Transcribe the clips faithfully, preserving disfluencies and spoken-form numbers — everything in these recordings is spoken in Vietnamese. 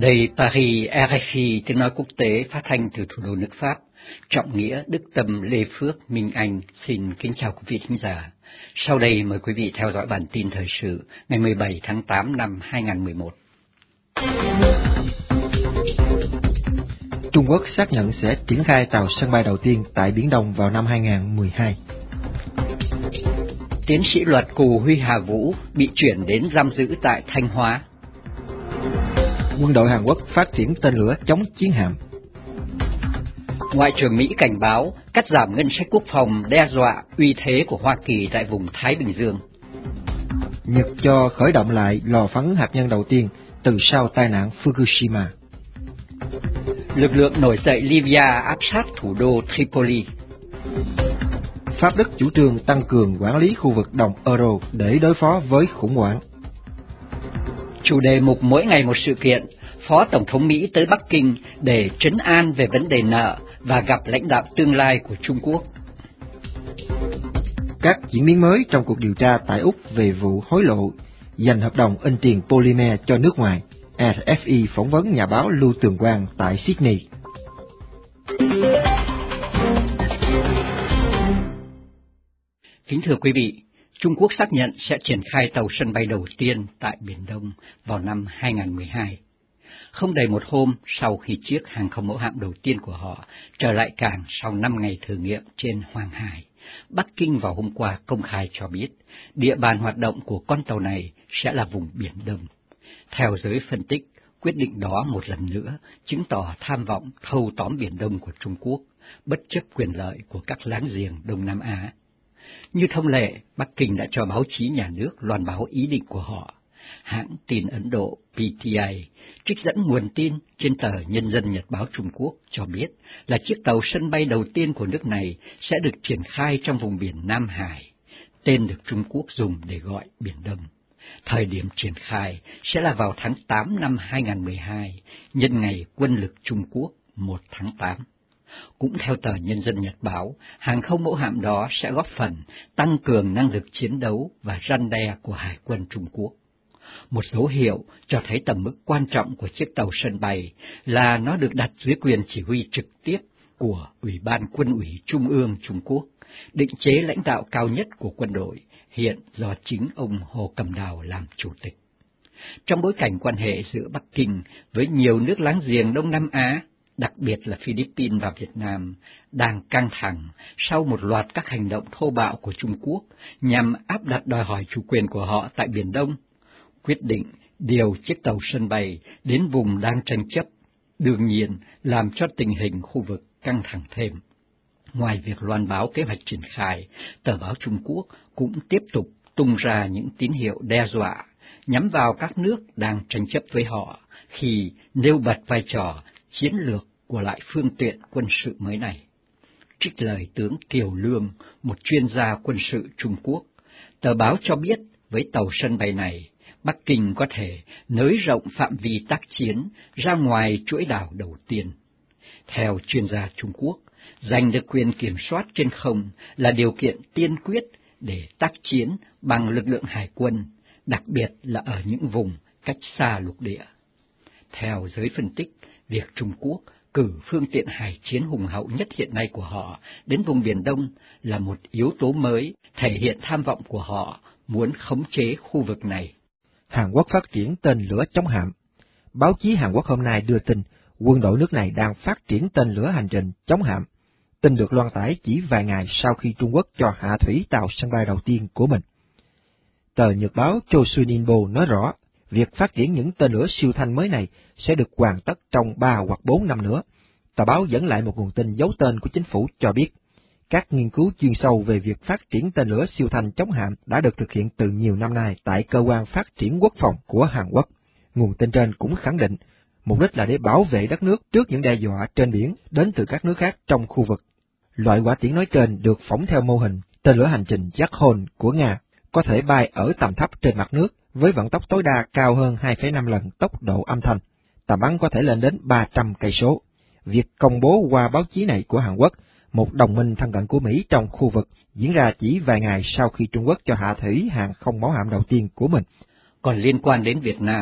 Đây Paris, rờ ép i tiếng nói quốc tế phát thanh từ thủ đô nước Pháp. Trọng Nghĩa, Đức Tâm, Lê Phước, Minh Anh xin kính chào quý vị thính giả. Sau đây mời quý vị theo dõi bản tin thời sự ngày mười bảy tháng tám năm hai nghìn không trăm mười một. Trung Quốc xác nhận sẽ triển khai tàu sân bay đầu tiên tại Biển Đông vào năm hai nghìn không trăm mười hai. Tiến sĩ luật Cù Huy Hà Vũ bị chuyển đến giam giữ tại Thanh Hóa. Quân đội Hàn Quốc phát triển tên lửa chống chiến hạm. Ngoại trưởng Mỹ cảnh báo cắt giảm ngân sách quốc phòng đe dọa uy thế của Hoa Kỳ tại vùng Thái Bình Dương. Nhật cho khởi động lại lò phắn hạt nhân đầu tiên từ sau tai nạn Fukushima. Lực lượng nổi dậy Libya áp sát thủ đô Tripoli. Pháp Đức chủ trương tăng cường quản lý khu vực đồng euro để đối phó với khủng hoảng. Chủ đề mục mỗi ngày một sự kiện, Phó Tổng thống Mỹ tới Bắc Kinh để trấn an về vấn đề nợ và gặp lãnh đạo tương lai của Trung Quốc. Các diễn biến mới trong cuộc điều tra tại Úc về vụ hối lộ, dành hợp đồng in tiền polymer cho nước ngoài. rờ ép i phỏng vấn nhà báo Lưu Tường Quang tại Sydney. Kính thưa quý vị, Trung Quốc xác nhận sẽ triển khai tàu sân bay đầu tiên tại Biển Đông vào năm hai nghìn không trăm mười hai. Không đầy một hôm sau khi chiếc hàng không mẫu hạm đầu tiên của họ trở lại cảng sau năm ngày thử nghiệm trên Hoàng Hải, Bắc Kinh vào hôm qua công khai cho biết địa bàn hoạt động của con tàu này sẽ là vùng Biển Đông. Theo giới phân tích, quyết định đó một lần nữa chứng tỏ tham vọng thâu tóm Biển Đông của Trung Quốc, bất chấp quyền lợi của các láng giềng Đông Nam Á. Như thông lệ, Bắc Kinh đã cho báo chí nhà nước loan báo ý định của họ. Hãng tin Ấn Độ pê tê i trích dẫn nguồn tin trên tờ Nhân dân Nhật báo Trung Quốc cho biết là chiếc tàu sân bay đầu tiên của nước này sẽ được triển khai trong vùng biển Nam Hải, tên được Trung Quốc dùng để gọi Biển Đông. Thời điểm triển khai sẽ là vào tháng tám năm hai nghìn không trăm mười hai, nhân ngày quân lực Trung Quốc một tháng tám. Cũng theo tờ Nhân dân Nhật báo, hàng không mẫu hạm đó sẽ góp phần tăng cường năng lực chiến đấu và răn đe của Hải quân Trung Quốc. Một dấu hiệu cho thấy tầm mức quan trọng của chiếc tàu sân bay là nó được đặt dưới quyền chỉ huy trực tiếp của Ủy ban Quân ủy Trung ương Trung Quốc, định chế lãnh đạo cao nhất của quân đội, hiện do chính ông Hồ Cẩm Đào làm chủ tịch. Trong bối cảnh quan hệ giữa Bắc Kinh với nhiều nước láng giềng Đông Nam Á, đặc biệt là Philippines và Việt Nam, đang căng thẳng sau một loạt các hành động thô bạo của Trung Quốc nhằm áp đặt đòi hỏi chủ quyền của họ tại Biển Đông, quyết định điều chiếc tàu sân bay đến vùng đang tranh chấp, đương nhiên làm cho tình hình khu vực căng thẳng thêm. Ngoài việc loan báo kế hoạch triển khai, tờ báo Trung Quốc cũng tiếp tục tung ra những tín hiệu đe dọa nhắm vào các nước đang tranh chấp với họ khi nêu bật vai trò chiến lược của loại phương tiện quân sự mới này. Trích lời tướng Kiều Lương, một chuyên gia quân sự Trung Quốc, tờ báo cho biết với tàu sân bay này, Bắc Kinh có thể nới rộng phạm vi tác chiến ra ngoài chuỗi đảo đầu tiên. Theo chuyên gia Trung Quốc, giành được quyền kiểm soát trên không là điều kiện tiên quyết để tác chiến bằng lực lượng hải quân, đặc biệt là ở những vùng cách xa lục địa. Theo giới phân tích, việc Trung Quốc cử phương tiện hải chiến hùng hậu nhất hiện nay của họ đến vùng Biển Đông là một yếu tố mới, thể hiện tham vọng của họ muốn khống chế khu vực này. Hàn Quốc phát triển tên lửa chống hạm. Báo chí Hàn Quốc hôm nay đưa tin quân đội nước này đang phát triển tên lửa hành trình chống hạm. Tin được loan tải chỉ vài ngày sau khi Trung Quốc cho hạ thủy tàu sân bay đầu tiên của mình. Tờ Nhật báo Chosunilbo nói rõ, việc phát triển những tên lửa siêu thanh mới này sẽ được hoàn tất trong ba hoặc bốn năm nữa. Tờ báo dẫn lại một nguồn tin giấu tên của chính phủ cho biết, các nghiên cứu chuyên sâu về việc phát triển tên lửa siêu thanh chống hạm đã được thực hiện từ nhiều năm nay tại Cơ quan Phát triển Quốc phòng của Hàn Quốc. Nguồn tin trên cũng khẳng định, mục đích là để bảo vệ đất nước trước những đe dọa trên biển đến từ các nước khác trong khu vực. Loại hỏa tiễn nói trên được phóng theo mô hình tên lửa hành trình Yakhon của Nga, có thể bay ở tầm thấp trên mặt nước với vận tốc tối đa cao hơn hai phẩy năm lần tốc độ âm thanh, tầm bắn có thể lên đến ba trăm cây số. Việc công bố qua báo chí này của Hàn Quốc, một đồng minh thân cận của Mỹ trong khu vực, diễn ra chỉ vài ngày sau khi Trung Quốc cho hạ thủy hàng không mẫu hạm đầu tiên của mình. Còn liên quan đến Việt Nam,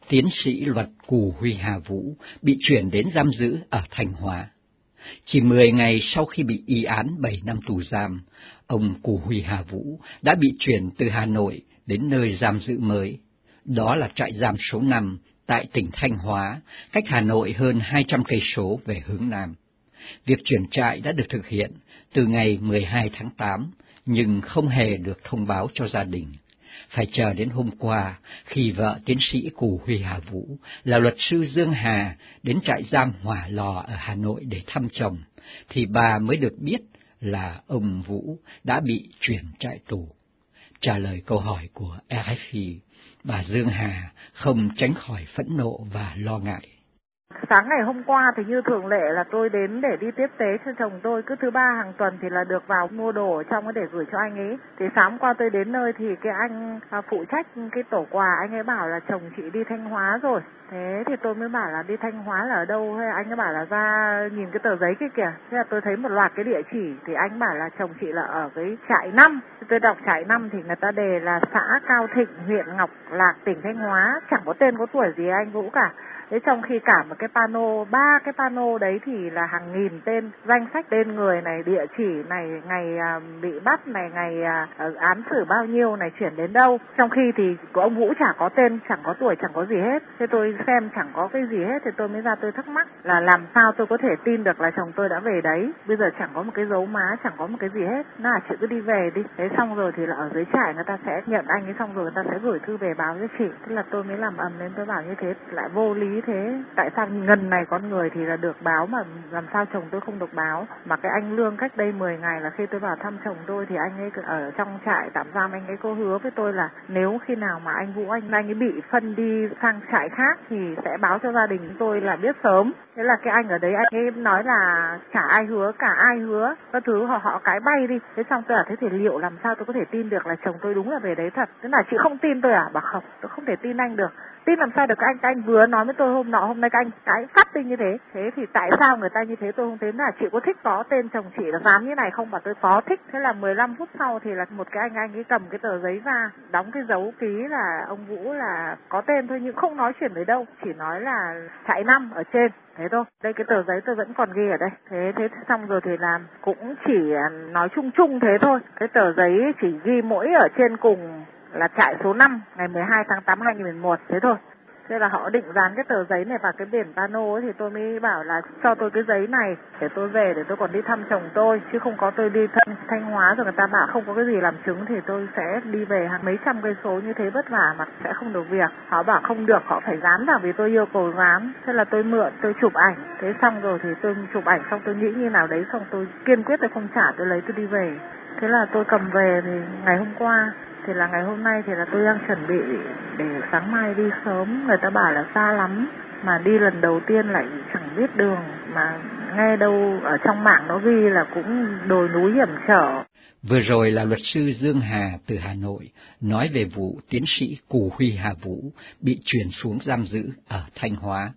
tiến sĩ luật Cù Huy Hà Vũ bị chuyển đến giam giữ ở Thanh Hóa. Chỉ mười ngày sau khi bị y án bảy năm tù giam, ông Cù Huy Hà Vũ đã bị chuyển từ Hà Nội đến nơi giam giữ mới. Đó là trại giam số năm tại tỉnh Thanh Hóa, cách Hà Nội hơn hai trăm cây số về hướng Nam. Việc chuyển trại đã được thực hiện từ ngày mười hai tháng tám, nhưng không hề được thông báo cho gia đình. Phải chờ đến hôm qua, khi vợ tiến sĩ Cù Huy Hà Vũ là luật sư Dương Hà đến trại giam Hỏa Lò ở Hà Nội để thăm chồng, thì bà mới được biết là ông Vũ đã bị chuyển trại tù. Trả lời câu hỏi của rờ ép pê, bà Dương Hà không tránh khỏi phẫn nộ và lo ngại. Sáng ngày hôm qua thì như thường lệ là tôi đến để đi tiếp tế cho chồng tôi, cứ thứ ba hàng tuần thì là được vào mua đồ ở trong để gửi cho anh ấy. Thì sáng qua tôi đến nơi thì cái anh phụ trách cái tổ quà, anh ấy bảo là chồng chị đi Thanh Hóa rồi. Thế thì tôi mới bảo là đi Thanh Hóa là ở đâu, hay anh ấy bảo là ra nhìn cái tờ giấy kia kìa. Thế là tôi thấy một loạt cái địa chỉ, thì anh bảo là chồng chị là ở cái trại năm. Tôi đọc trại năm thì người ta đề là xã Cao Thịnh, huyện Ngọc Lặc, tỉnh Thanh Hóa, chẳng có tên có tuổi gì anh Vũ cả. Thế trong khi cả một cái pano, ba cái pano đấy thì là hàng nghìn tên, danh sách tên người này, địa chỉ này, ngày à, bị bắt này, ngày à, án xử bao nhiêu này, chuyển đến đâu. Trong khi thì của ông Vũ chả có tên, chẳng có tuổi, chẳng có gì hết. Thế tôi xem chẳng có cái gì hết thì tôi mới ra tôi thắc mắc là làm sao tôi có thể tin được là chồng tôi đã về đấy. Bây giờ chẳng có một cái dấu má, chẳng có một cái gì hết. Nó là chị cứ đi về đi. Thế xong rồi thì là ở dưới trại người ta sẽ nhận anh ấy, xong rồi người ta sẽ gửi thư về báo cho chị. Thế là tôi mới làm ầm lên, tôi bảo như thế lại vô lý thế. Tại sao ngần này con người thì là được báo mà làm sao chồng tôi không được báo. Mà cái anh Lương cách đây mười ngày là khi tôi vào thăm chồng tôi thì anh ấy ở trong trại tạm giam, anh ấy có hứa với tôi là nếu khi nào mà anh Vũ anh anh ấy bị phân đi sang trại khác thì sẽ báo cho gia đình tôi là biết sớm. Thế là cái anh ở đấy anh ấy nói là chả ai hứa, cả ai hứa, các thứ họ họ cái bay đi. Thế xong tôi bảo thế thì liệu làm sao tôi có thể tin được là chồng tôi đúng là về đấy thật. Thế là chị không tin tôi à? Bảo không, tôi không thể tin anh được. Tin làm sao được, các anh, các anh vừa nói với tôi hôm nọ, hôm nay các anh cái phát tin như thế. Thế thì tại sao người ta như thế tôi không thấy. Là chị có thích có tên chồng chị là dám như này không? Bảo tôi có thích. Thế là mười lăm phút sau thì là một cái anh anh ấy cầm cái tờ giấy ra, đóng cái dấu ký là ông Vũ là có tên thôi, nhưng không nói chuyển tới đâu, chỉ nói là trại năm ở trên. Thế thôi, đây cái tờ giấy tôi vẫn còn ghi ở đây. Thế thế xong rồi thì làm cũng chỉ nói chung chung thế thôi. Cái tờ giấy chỉ ghi mỗi ở trên cùng là trại số năm ngày mười hai tháng tám năm hai nghìn không trăm mười một, thế thôi. Thế là họ định dán cái tờ giấy này vào cái biển pano ấy, thì tôi mới bảo là cho tôi cái giấy này để tôi về để tôi còn đi thăm chồng tôi, chứ không có tôi đi thân Thanh Hóa rồi người ta bảo không có cái gì làm chứng thì tôi sẽ đi về hàng mấy trăm cây số như thế vất vả mà sẽ không được việc. Họ bảo không được, họ phải dán vào vì tôi yêu cầu dán. Thế là tôi mượn, tôi chụp ảnh. Thế xong rồi thì tôi chụp ảnh xong tôi nghĩ như nào đấy, xong tôi kiên quyết tôi không trả, tôi lấy tôi đi về. Thế là tôi cầm về thì ngày hôm qua thì là ngày hôm nay thì là tôi đang chuẩn bị để sáng mai đi sớm. Người ta bảo là xa lắm, mà đi lần đầu tiên lại chẳng biết đường, mà nghe đâu ở trong mạng nó ghi là cũng đồi núi hiểm trở. Vừa rồi là luật sư Dương Hà từ Hà Nội nói về vụ tiến sĩ Cù Huy Hà Vũ bị chuyển xuống giam giữ ở Thanh Hóa.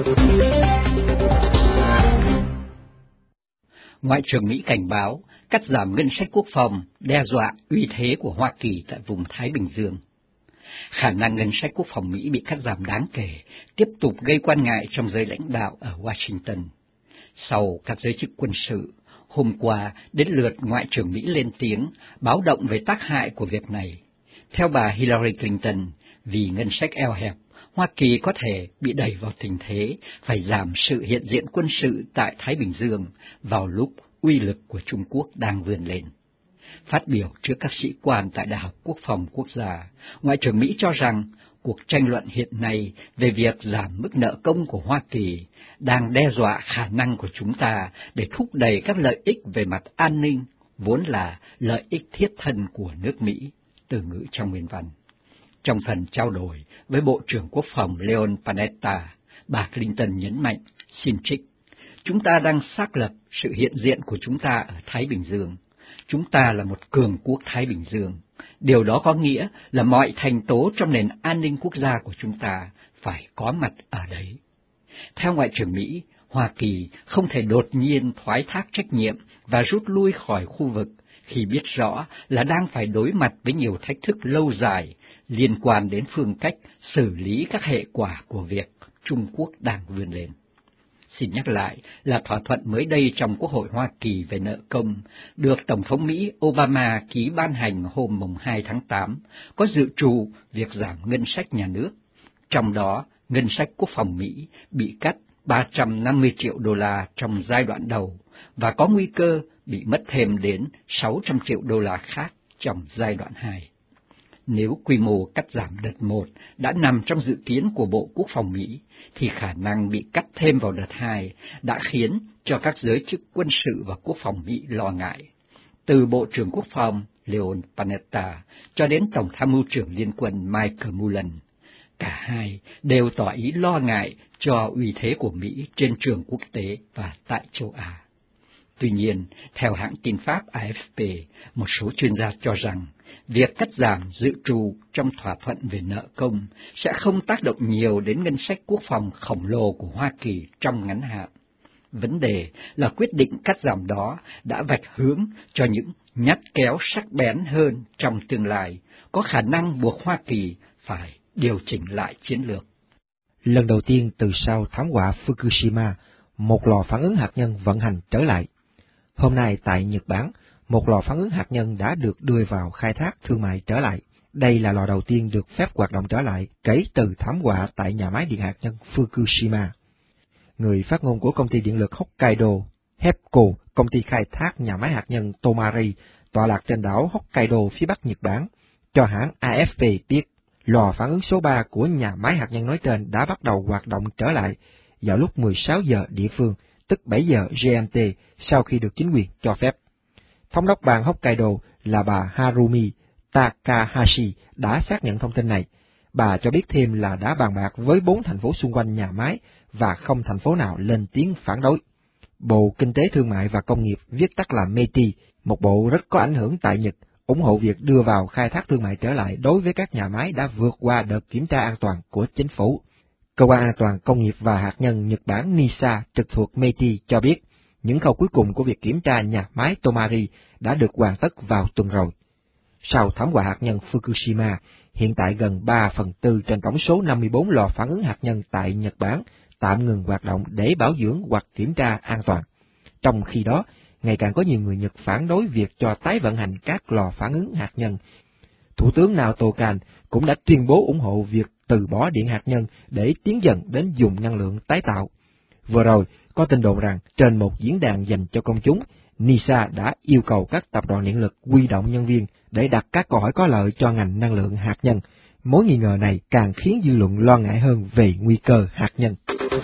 Ngoại trưởng Mỹ cảnh báo cắt giảm ngân sách quốc phòng đe dọa uy thế của Hoa Kỳ tại vùng Thái Bình Dương. Khả năng ngân sách quốc phòng Mỹ bị cắt giảm đáng kể tiếp tục gây quan ngại trong giới lãnh đạo ở Washington. Sau các giới chức quân sự, hôm qua đến lượt Ngoại trưởng Mỹ lên tiếng báo động về tác hại của việc này. Theo bà Hillary Clinton, vì ngân sách eo hẹp, Hoa Kỳ có thể bị đẩy vào tình thế phải giảm sự hiện diện quân sự tại Thái Bình Dương vào lúc uy lực của Trung Quốc đang vươn lên. Phát biểu trước các sĩ quan tại Đại học Quốc phòng Quốc gia, Ngoại trưởng Mỹ cho rằng cuộc tranh luận hiện nay về việc giảm mức nợ công của Hoa Kỳ đang đe dọa khả năng của chúng ta để thúc đẩy các lợi ích về mặt an ninh, vốn là lợi ích thiết thân của nước Mỹ, từ ngữ trong nguyên văn. Trong phần trao đổi với Bộ trưởng Quốc phòng Leon Panetta, bà Clinton nhấn mạnh, xin trích, chúng ta đang xác lập sự hiện diện của chúng ta ở Thái Bình Dương. Chúng ta là một cường quốc Thái Bình Dương. Điều đó có nghĩa là mọi thành tố trong nền an ninh quốc gia của chúng ta phải có mặt ở đấy. Theo Ngoại trưởng Mỹ, Hoa Kỳ không thể đột nhiên thoái thác trách nhiệm và rút lui khỏi khu vực khi biết rõ là đang phải đối mặt với nhiều thách thức lâu dài liên quan đến phương cách xử lý các hệ quả của việc Trung Quốc đang vươn lên. Xin nhắc lại là thỏa thuận mới đây trong Quốc hội Hoa Kỳ về nợ công, được Tổng thống Mỹ Obama ký ban hành hôm hai tháng tám, có dự trù việc giảm ngân sách nhà nước. Trong đó, ngân sách quốc phòng Mỹ bị cắt ba trăm năm mươi triệu đô la trong giai đoạn đầu và có nguy cơ bị mất thêm đến sáu trăm triệu đô la khác trong giai đoạn hai. Nếu quy mô cắt giảm đợt một đã nằm trong dự kiến của Bộ Quốc phòng Mỹ, thì khả năng bị cắt thêm vào đợt hai đã khiến cho các giới chức quân sự và quốc phòng Mỹ lo ngại. Từ Bộ trưởng Quốc phòng Leon Panetta cho đến Tổng tham mưu trưởng Liên quân Michael Mullen, cả hai đều tỏ ý lo ngại cho uy thế của Mỹ trên trường quốc tế và tại châu Á. Tuy nhiên, theo hãng tin Pháp A F P, một số chuyên gia cho rằng việc cắt giảm dự trù trong thỏa thuận về nợ công sẽ không tác động nhiều đến ngân sách quốc phòng khổng lồ của Hoa Kỳ trong ngắn hạn. Vấn đề là quyết định cắt giảm đó đã vạch hướng cho những nhát kéo sắc bén hơn trong tương lai, có khả năng buộc Hoa Kỳ phải điều chỉnh lại chiến lược. Lần đầu tiên từ sau thảm họa Fukushima, một lò phản ứng hạt nhân vận hành trở lại. Hôm nay tại Nhật Bản, một lò phản ứng hạt nhân đã được đưa vào khai thác thương mại trở lại. Đây là lò đầu tiên được phép hoạt động trở lại kể từ thảm họa tại nhà máy điện hạt nhân Fukushima. Người phát ngôn của công ty điện lực Hokkaido, HEPCO, công ty khai thác nhà máy hạt nhân Tomari, tọa lạc trên đảo Hokkaido phía bắc Nhật Bản, cho hãng A F P biết, lò phản ứng số ba của nhà máy hạt nhân nói trên đã bắt đầu hoạt động trở lại vào lúc mười sáu giờ địa phương, tức bảy giờ G M T, sau khi được chính quyền cho phép. Thống đốc bang Hokkaido là bà Harumi Takahashi đã xác nhận thông tin này. Bà cho biết thêm là đã bàn bạc với bốn thành phố xung quanh nhà máy và không thành phố nào lên tiếng phản đối. Bộ Kinh tế Thương mại và Công nghiệp, viết tắt là M E T I, một bộ rất có ảnh hưởng tại Nhật, ủng hộ việc đưa vào khai thác thương mại trở lại đối với các nhà máy đã vượt qua đợt kiểm tra an toàn của chính phủ. Cơ quan An toàn Công nghiệp và Hạt nhân Nhật Bản NISA trực thuộc M E T I cho biết, những khâu cuối cùng của việc kiểm tra nhà máy Tomari đã được hoàn tất vào tuần rồi. Sau thảm họa hạt nhân Fukushima, hiện tại gần ba phần tư trên tổng số năm mươi bốn lò phản ứng hạt nhân tại Nhật Bản tạm ngừng hoạt động để bảo dưỡng hoặc kiểm tra an toàn. Trong khi đó, ngày càng có nhiều người Nhật phản đối việc cho tái vận hành các lò phản ứng hạt nhân. Thủ tướng Naoto Kan cũng đã tuyên bố ủng hộ việc từ bỏ điện hạt nhân để tiến dần đến dùng năng lượng tái tạo. Vừa rồi, có tin đồn rằng trên một diễn đàn dành cho công chúng, NISA đã yêu cầu các tập đoàn điện lực huy động nhân viên để đặt các câu hỏi có lợi cho ngành năng lượng hạt nhân. Mối nghi ngờ này càng khiến dư luận lo ngại hơn về nguy cơ hạt nhân.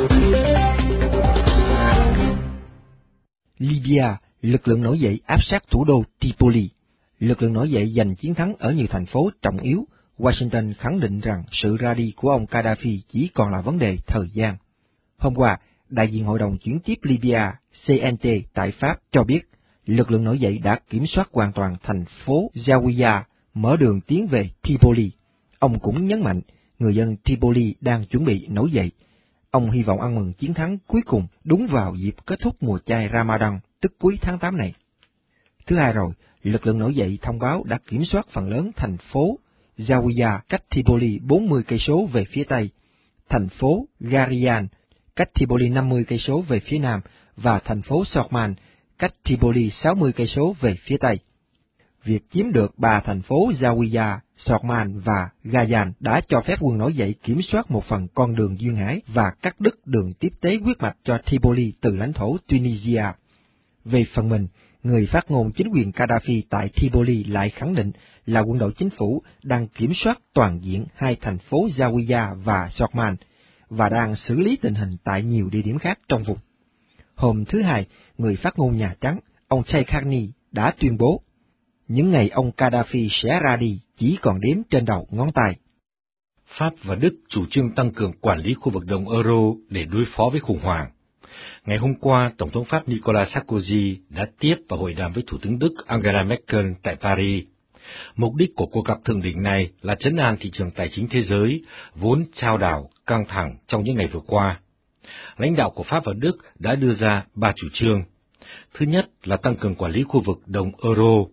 Libya, lực lượng nổi dậy áp sát thủ đô Tripoli. Lực lượng nổi dậy giành chiến thắng ở nhiều thành phố trọng yếu. Washington khẳng định rằng sự ra đi của ông Gaddafi chỉ còn là vấn đề thời gian. Hôm qua, đại diện Hội đồng chuyển tiếp Libya C N T tại Pháp cho biết, lực lượng nổi dậy đã kiểm soát hoàn toàn thành phố Zawiya, mở đường tiến về Tripoli. Ông cũng nhấn mạnh, người dân Tripoli đang chuẩn bị nổi dậy. Ông hy vọng ăn mừng chiến thắng cuối cùng đúng vào dịp kết thúc mùa chay Ramadan, tức cuối tháng tám này. Thứ hai rồi, lực lượng nổi dậy thông báo đã kiểm soát phần lớn thành phố Zawiya cách Tripoli bốn mươi cây số về phía tây, thành phố Garian cách Tripoli năm mươi cây số về phía nam và thành phố Sorman cách Tripoli sáu mươi cây số về phía tây. Việc chiếm được ba thành phố Zawiya, Sorman và Gayan đã cho phép quân nổi dậy kiểm soát một phần con đường duyên hải và cắt đứt đường tiếp tế huyết mạch cho Tripoli từ lãnh thổ Tunisia. Về phần mình, người phát ngôn chính quyền Gaddafi tại Tripoli lại khẳng định là quân đội chính phủ đang kiểm soát toàn diện hai thành phố Zawiya và Sorman và đang xử lý tình hình tại nhiều địa điểm khác trong vùng. Hôm thứ Hai, người phát ngôn Nhà Trắng, ông Chaykhani đã tuyên bố, những ngày ông Gaddafi sẽ ra đi chỉ còn đếm trên đầu ngón tay. Pháp và Đức chủ trương tăng cường quản lý khu vực đồng euro để đối phó với khủng hoảng. Ngày hôm qua, Tổng thống Pháp Nicolas Sarkozy đã tiếp và hội đàm với Thủ tướng Đức Angela Merkel tại Paris. Mục đích của cuộc gặp thượng đỉnh này là trấn an thị trường tài chính thế giới, vốn chao đảo, căng thẳng trong những ngày vừa qua. Lãnh đạo của Pháp và Đức đã đưa ra ba chủ trương. Thứ nhất là tăng cường quản lý khu vực đồng euro.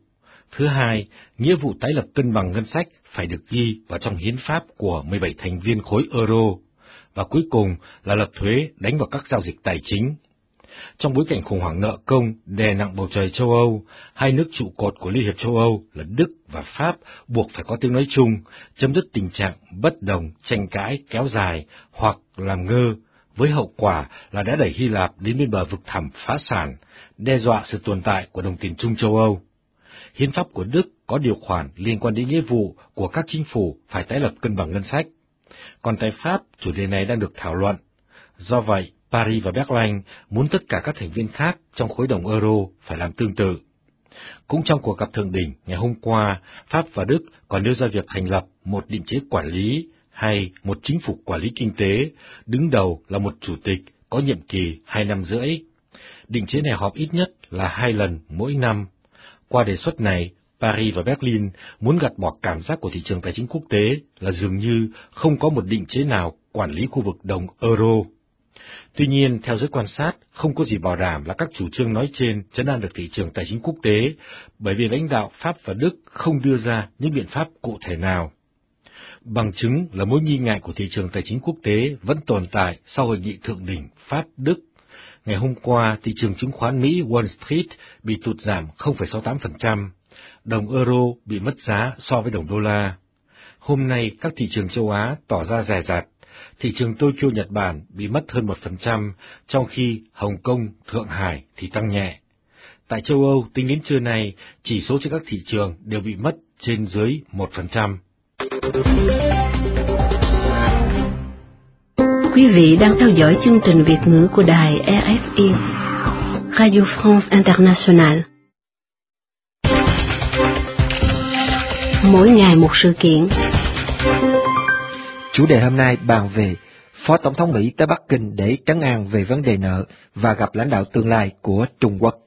Thứ hai, nghĩa vụ tái lập cân bằng ngân sách phải được ghi vào trong hiến pháp của mười bảy thành viên khối euro. Và cuối cùng là lập thuế đánh vào các giao dịch tài chính. Trong bối cảnh khủng hoảng nợ công đè nặng bầu trời châu Âu, hai nước trụ cột của Liên hiệp châu Âu là Đức và Pháp buộc phải có tiếng nói chung, chấm dứt tình trạng bất đồng, tranh cãi kéo dài hoặc làm ngơ, với hậu quả là đã đẩy Hy Lạp đến bên bờ vực thẳm phá sản, đe dọa sự tồn tại của đồng tiền chung châu Âu. Hiến pháp của Đức có điều khoản liên quan đến nghĩa vụ của các chính phủ phải tái lập cân bằng ngân sách. Còn tại Pháp, chủ đề này đang được thảo luận. Do vậy, Paris và Berlin muốn tất cả các thành viên khác trong khối đồng euro phải làm tương tự. Cũng trong cuộc gặp thượng đỉnh ngày hôm qua, Pháp và Đức còn đưa ra việc thành lập một định chế quản lý hay một chính phủ quản lý kinh tế, đứng đầu là một chủ tịch có nhiệm kỳ hai năm rưỡi. Định chế này họp ít nhất là hai lần mỗi năm. Qua đề xuất này, Paris và Berlin muốn gạt bỏ cảm giác của thị trường tài chính quốc tế là dường như không có một định chế nào quản lý khu vực đồng euro. Tuy nhiên, theo giới quan sát, không có gì bảo đảm là các chủ trương nói trên trấn an được thị trường tài chính quốc tế, bởi vì lãnh đạo Pháp và Đức không đưa ra những biện pháp cụ thể nào. Bằng chứng là mối nghi ngại của thị trường tài chính quốc tế vẫn tồn tại sau hội nghị thượng đỉnh Pháp-Đức. Ngày hôm qua, thị trường chứng khoán Mỹ Wall Street bị tụt giảm không phẩy sáu mươi tám phần trăm, đồng euro bị mất giá so với đồng đô la. Hôm nay, các thị trường châu Á tỏ ra dè dặt. Thị trường Tokyo, Nhật Bản bị mất hơn một phần trăm, trong khi Hồng Kông, Thượng Hải thì tăng nhẹ. Tại châu Âu, tính đến trưa nay, chỉ số trên các thị trường đều bị mất trên dưới một phần trăm. Quý vị đang theo dõi chương trình Việt ngữ của đài rờ ép i, Radio France Internationale. Mỗi ngày một sự kiện. Chủ đề hôm nay bàn về Phó Tổng thống Mỹ tới Bắc Kinh để trấn an về vấn đề nợ và gặp lãnh đạo tương lai của Trung Quốc.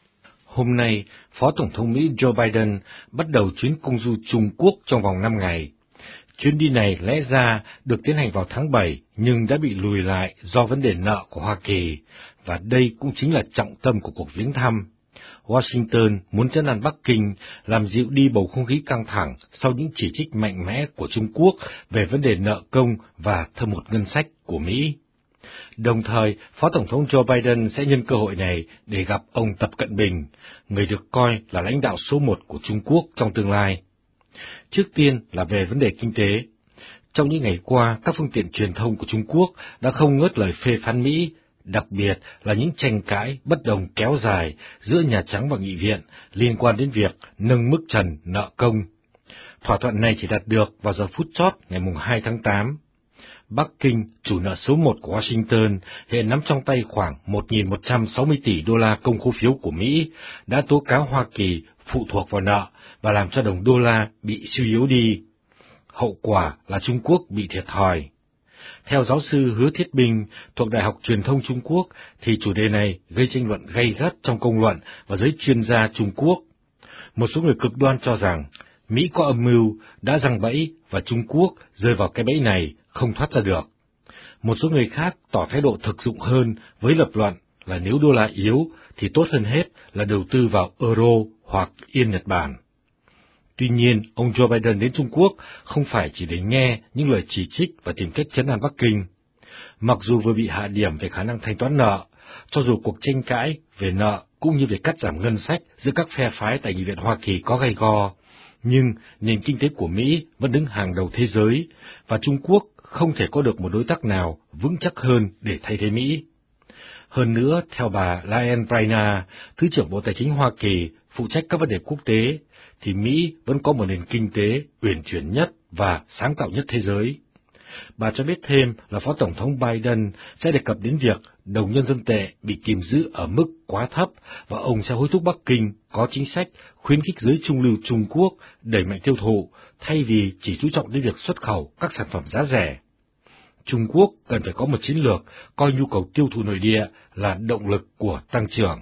Hôm nay, Phó Tổng thống Mỹ Joe Biden bắt đầu chuyến công du Trung Quốc trong vòng năm ngày. Chuyến đi này lẽ ra được tiến hành vào tháng bảy nhưng đã bị lùi lại do vấn đề nợ của Hoa Kỳ, và đây cũng chính là trọng tâm của cuộc viếng thăm. Washington muốn trấn an Bắc Kinh, làm dịu đi bầu không khí căng thẳng sau những chỉ trích mạnh mẽ của Trung Quốc về vấn đề nợ công và thâm hụt ngân sách của Mỹ. Đồng thời, Phó Tổng thống Joe Biden sẽ nhân cơ hội này để gặp ông Tập Cận Bình, người được coi là lãnh đạo số một của Trung Quốc trong tương lai. Trước tiên là về vấn đề kinh tế. Trong những ngày qua, các phương tiện truyền thông của Trung Quốc đã không ngớt lời phê phán Mỹ, đặc biệt là những tranh cãi bất đồng kéo dài giữa Nhà Trắng và Nghị viện liên quan đến việc nâng mức trần nợ công. Thỏa thuận này chỉ đạt được vào giờ phút chót ngày hai tháng tám. Bắc Kinh, chủ nợ số một của Washington, hiện nắm trong tay khoảng một nghìn một trăm sáu mươi tỷ đô la công khố phiếu của Mỹ, đã tố cáo Hoa Kỳ phụ thuộc vào nợ và làm cho đồng đô la bị suy yếu đi. Hậu quả là Trung Quốc bị thiệt thòi. Theo giáo sư Hứa Thiết Bình thuộc Đại học Truyền thông Trung Quốc, thì chủ đề này gây tranh luận gay gắt trong công luận và giới chuyên gia Trung Quốc. Một số người cực đoan cho rằng Mỹ có âm mưu, đã giăng bẫy và Trung Quốc rơi vào cái bẫy này không thoát ra được. Một số người khác tỏ thái độ thực dụng hơn với lập luận là nếu đô la yếu thì tốt hơn hết là đầu tư vào euro hoặc yên Nhật Bản. Tuy nhiên, ông Joe Biden đến Trung Quốc không phải chỉ để nghe những lời chỉ trích và tìm cách trấn an Bắc Kinh. Mặc dù vừa bị hạ điểm về khả năng thanh toán nợ, cho dù cuộc tranh cãi về nợ cũng như về cắt giảm ngân sách giữa các phe phái tại Nghị viện Hoa Kỳ có gay go, nhưng nền kinh tế của Mỹ vẫn đứng hàng đầu thế giới, và Trung Quốc không thể có được một đối tác nào vững chắc hơn để thay thế Mỹ. Hơn nữa, theo bà Lael Brainerd, Thứ trưởng Bộ Tài chính Hoa Kỳ phụ trách các vấn đề quốc tế, thì Mỹ vẫn có một nền kinh tế uyển chuyển nhất và sáng tạo nhất thế giới. Bà cho biết thêm là Phó Tổng thống Biden sẽ đề cập đến việc đồng nhân dân tệ bị kìm giữ ở mức quá thấp, và ông sẽ hối thúc Bắc Kinh có chính sách khuyến khích giới trung lưu Trung Quốc đẩy mạnh tiêu thụ, thay vì chỉ chú trọng đến việc xuất khẩu các sản phẩm giá rẻ. Trung Quốc cần phải có một chiến lược coi nhu cầu tiêu thụ nội địa là động lực của tăng trưởng.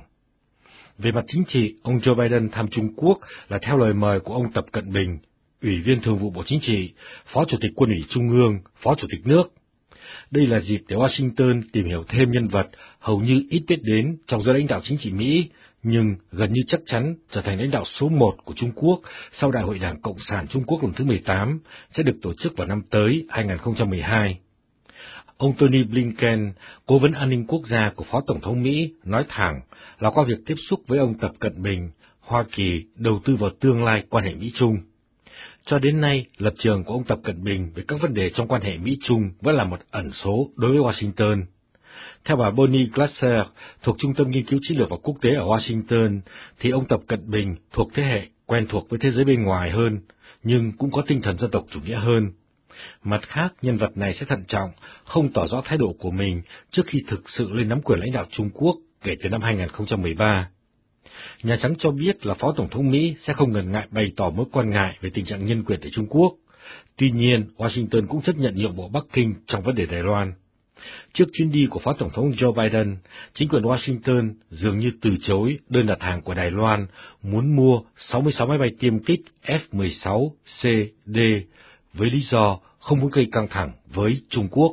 Về mặt chính trị, ông Joe Biden thăm Trung Quốc là theo lời mời của ông Tập Cận Bình, Ủy viên Thường vụ Bộ Chính trị, Phó Chủ tịch Quân ủy Trung ương, Phó Chủ tịch nước. Đây là dịp để Washington tìm hiểu thêm nhân vật hầu như ít biết đến trong giới lãnh đạo chính trị Mỹ nhưng gần như chắc chắn trở thành lãnh đạo số một của Trung Quốc sau Đại hội Đảng Cộng sản Trung Quốc lần thứ mười tám sẽ được tổ chức vào năm tới hai nghìn không trăm mười hai. Ông Tony Blinken, cố vấn an ninh quốc gia của Phó Tổng thống Mỹ, nói thẳng là qua việc tiếp xúc với ông Tập Cận Bình, Hoa Kỳ đầu tư vào tương lai quan hệ Mỹ-Trung. Cho đến nay, lập trường của ông Tập Cận Bình về các vấn đề trong quan hệ Mỹ-Trung vẫn là một ẩn số đối với Washington. Theo bà Bonnie Glasser, thuộc Trung tâm Nghiên cứu Chiến lược và Quốc tế ở Washington, thì ông Tập Cận Bình thuộc thế hệ quen thuộc với thế giới bên ngoài hơn, nhưng cũng có tinh thần dân tộc chủ nghĩa hơn. Mặt khác, nhân vật này sẽ thận trọng, không tỏ rõ thái độ của mình trước khi thực sự lên nắm quyền lãnh đạo Trung Quốc kể từ năm hai nghìn không trăm mười ba. Nhà Trắng cho biết là Phó Tổng thống Mỹ sẽ không ngần ngại bày tỏ mối quan ngại về tình trạng nhân quyền tại Trung Quốc. Tuy nhiên, Washington cũng chấp nhận nhượng bộ Bắc Kinh trong vấn đề Đài Loan. Trước chuyến đi của Phó Tổng thống Joe Biden, chính quyền Washington dường như từ chối đơn đặt hàng của Đài Loan muốn mua sáu mươi sáu máy bay tiêm kích F mười sáu C D với lý do không muốn gây căng thẳng với Trung Quốc.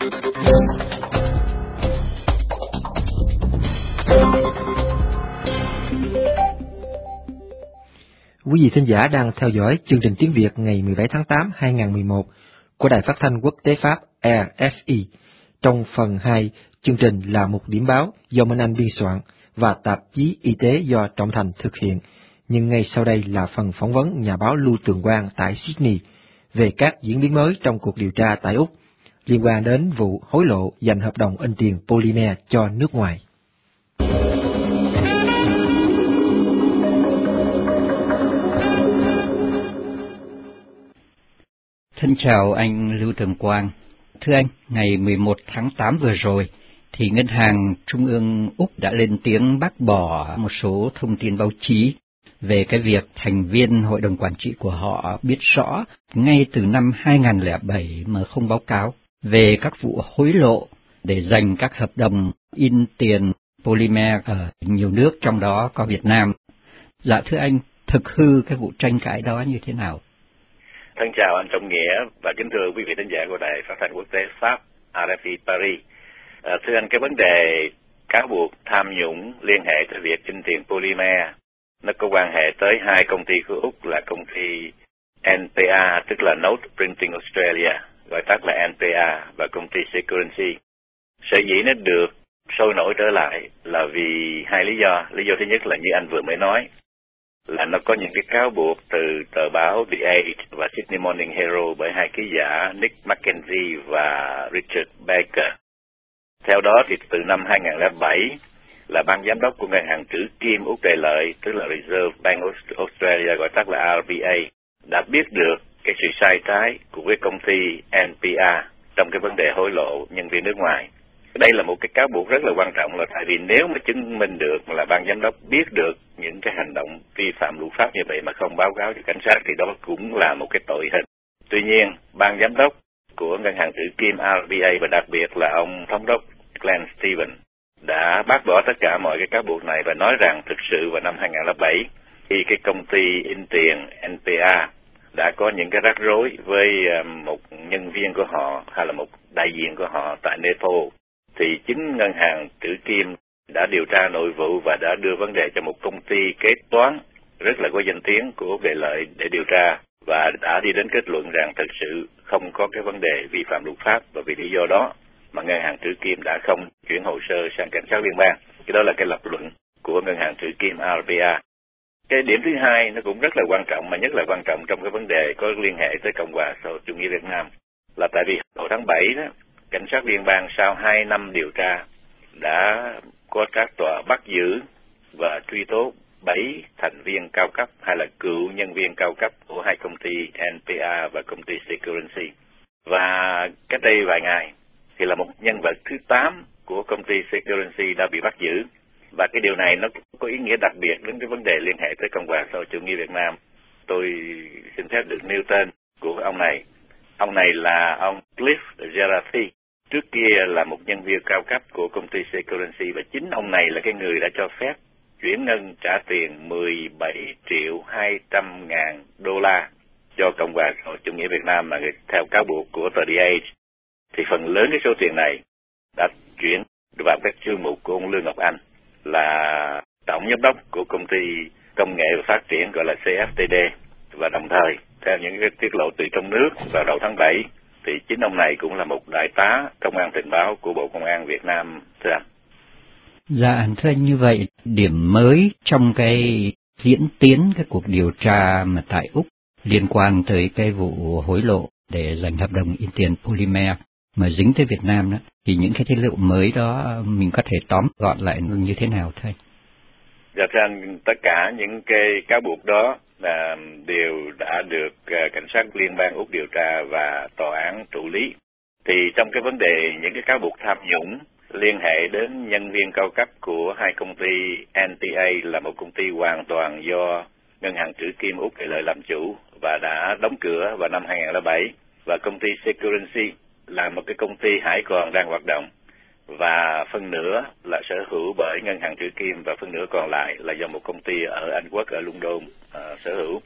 Quý vị thính giả đang theo dõi chương trình tiếng Việt ngày mười bảy tháng tám năm hai nghìn không trăm mười một của Đài Phát thanh Quốc tế Pháp R F I. Trong phần hai, chương trình là một điểm báo do Minh Anh biên soạn và tạp chí Y tế do Trọng Thành thực hiện. Nhưng ngay sau đây là phần phỏng vấn nhà báo Lưu Tường Quang tại Sydney về các diễn biến mới trong cuộc điều tra tại Úc liên quan đến vụ hối lộ dành hợp đồng in tiền polymer cho nước ngoài. Thân chào anh Lưu Tường Quang. Thưa anh, ngày mười một tháng tám vừa rồi, thì Ngân hàng Trung ương Úc đã lên tiếng bác bỏ một số thông tin báo chí về cái việc thành viên hội đồng quản trị của họ biết rõ ngay từ năm hai nghìn không trăm lẻ bảy mà không báo cáo về các vụ hối lộ để giành các hợp đồng in tiền polymer ở nhiều nước, trong đó có Việt Nam. Dạ thưa anh, thực hư cái vụ tranh cãi đó như thế nào? Thân chào anh Trọng Nghĩa và kính thưa quý vị thính giả của Đài Phát thanh Quốc tế Pháp R F I Paris. À, thưa anh, cái vấn đề cáo buộc tham nhũng liên hệ tới việc in tiền polymer nó có quan hệ tới hai công ty của Úc là công ty N P A, tức là Note Printing Australia, gọi tắt là N P A, và công ty Securrency. Sở dĩ nó được sôi nổi trở lại là vì hai lý do. Lý do thứ nhất là như anh vừa mới nói, là nó có những cái cáo buộc từ tờ báo The Age và Sydney Morning Herald bởi hai ký giả Nick McKenzie và Richard Baker. Theo đó thì từ năm hai nghìn không trăm lẻ bảy là ban giám đốc của ngân hàng trữ kim Úc Đại Lợi, tức là Reserve Bank Australia, gọi tắt là R B A, đã biết được cái sự sai trái của cái công ty N P A trong cái vấn đề hối lộ nhân viên nước ngoài. Đây là một cái cáo buộc rất là quan trọng, là tại vì nếu mà chứng minh được là ban giám đốc biết được những cái hành động vi phạm luật pháp như vậy mà không báo cáo cho cảnh sát thì đó cũng là một cái tội hình. Tuy nhiên, ban giám đốc của ngân hàng trữ kim R B A và đặc biệt là ông thống đốc Glenn Stevens đã bác bỏ tất cả mọi cái cáo buộc này và nói rằng thực sự vào năm hai nghìn không trăm lẻ bảy khi cái công ty in tiền N P A đã có những cái rắc rối với một nhân viên của họ hay là một đại diện của họ tại Nepal, thì chính ngân hàng trữ kim đã điều tra nội vụ và đã đưa vấn đề cho một công ty kế toán rất là có danh tiếng của Úc Đại Lợi để điều tra, và đã đi đến kết luận rằng thực sự không có cái vấn đề vi phạm luật pháp, và vì lý do đó mà ngân hàng trữ kim đã không chuyển hồ sơ sang cảnh sát liên bang. Cái đó là cái lập luận của ngân hàng trữ kim R B A. Cái điểm thứ hai nó cũng rất là quan trọng, mà nhất là quan trọng trong cái vấn đề có liên hệ tới Cộng hòa xã hội chủ nghĩa Việt Nam, là tại vì hồi tháng bảy đó, cảnh sát liên bang sau hai năm điều tra đã có các tòa bắt giữ và truy tố bảy thành viên cao cấp hay là cựu nhân viên cao cấp của hai công ty N P A và công ty Securrency. Và cách đây vài ngày thì là một nhân vật thứ tám của công ty Securrency đã bị bắt giữ. Và cái điều này nó có ý nghĩa đặc biệt đến cái vấn đề liên hệ tới Cộng hòa xã hội chủ nghĩa Việt Nam. Tôi xin phép được nêu tên của ông này. Ông này là ông Cliff Geraghty. Trước kia là một nhân viên cao cấp của công ty Securrency, và chính ông này là cái người đã cho phép chuyển ngân trả tiền mười bảy triệu hai trăm ngàn đô la cho Cộng hòa xã hội chủ nghĩa Việt Nam, mà theo cáo buộc của tờ The Age thì phần lớn cái số tiền này đã chuyển vào các chương mục của ông Lương Ngọc Anh, là tổng giám đốc của công ty công nghệ và phát triển gọi là xê ép tê đê, và đồng thời theo những cái tiết lộ từ trong nước vào đầu tháng bảy thì chính ông này cũng là một đại tá công an tình báo của Bộ Công an Việt Nam, thưa anh. Dạ, thưa anh, như vậy điểm mới trong cái diễn tiến cái cuộc điều tra mà tại Úc liên quan tới cái vụ hối lộ để giành hợp đồng in tiền polymer mà dính tới Việt Nam đó, thì những cái tư liệu mới đó mình có thể tóm gọn lại như thế nào thưa anh? Dạ thưa anh, tất cả những cái cáo buộc đó là đều đã được uh, cảnh sát liên bang Úc điều tra và tòa án thụ lý. Thì trong cái vấn đề những cái cáo buộc tham nhũng liên hệ đến nhân viên cao cấp của hai công ty en tê a là một công ty hoàn toàn do ngân hàng trữ kim Úc Đại Lợi làm chủ và đã đóng cửa vào năm hai không không bảy, và công ty Security là một cái công ty hải còn đang hoạt động và phân nửa là sở hữu bởi ngân hàng trữ kim và phân nửa còn lại là do một công ty ở Anh Quốc ở London uh, sở hữu.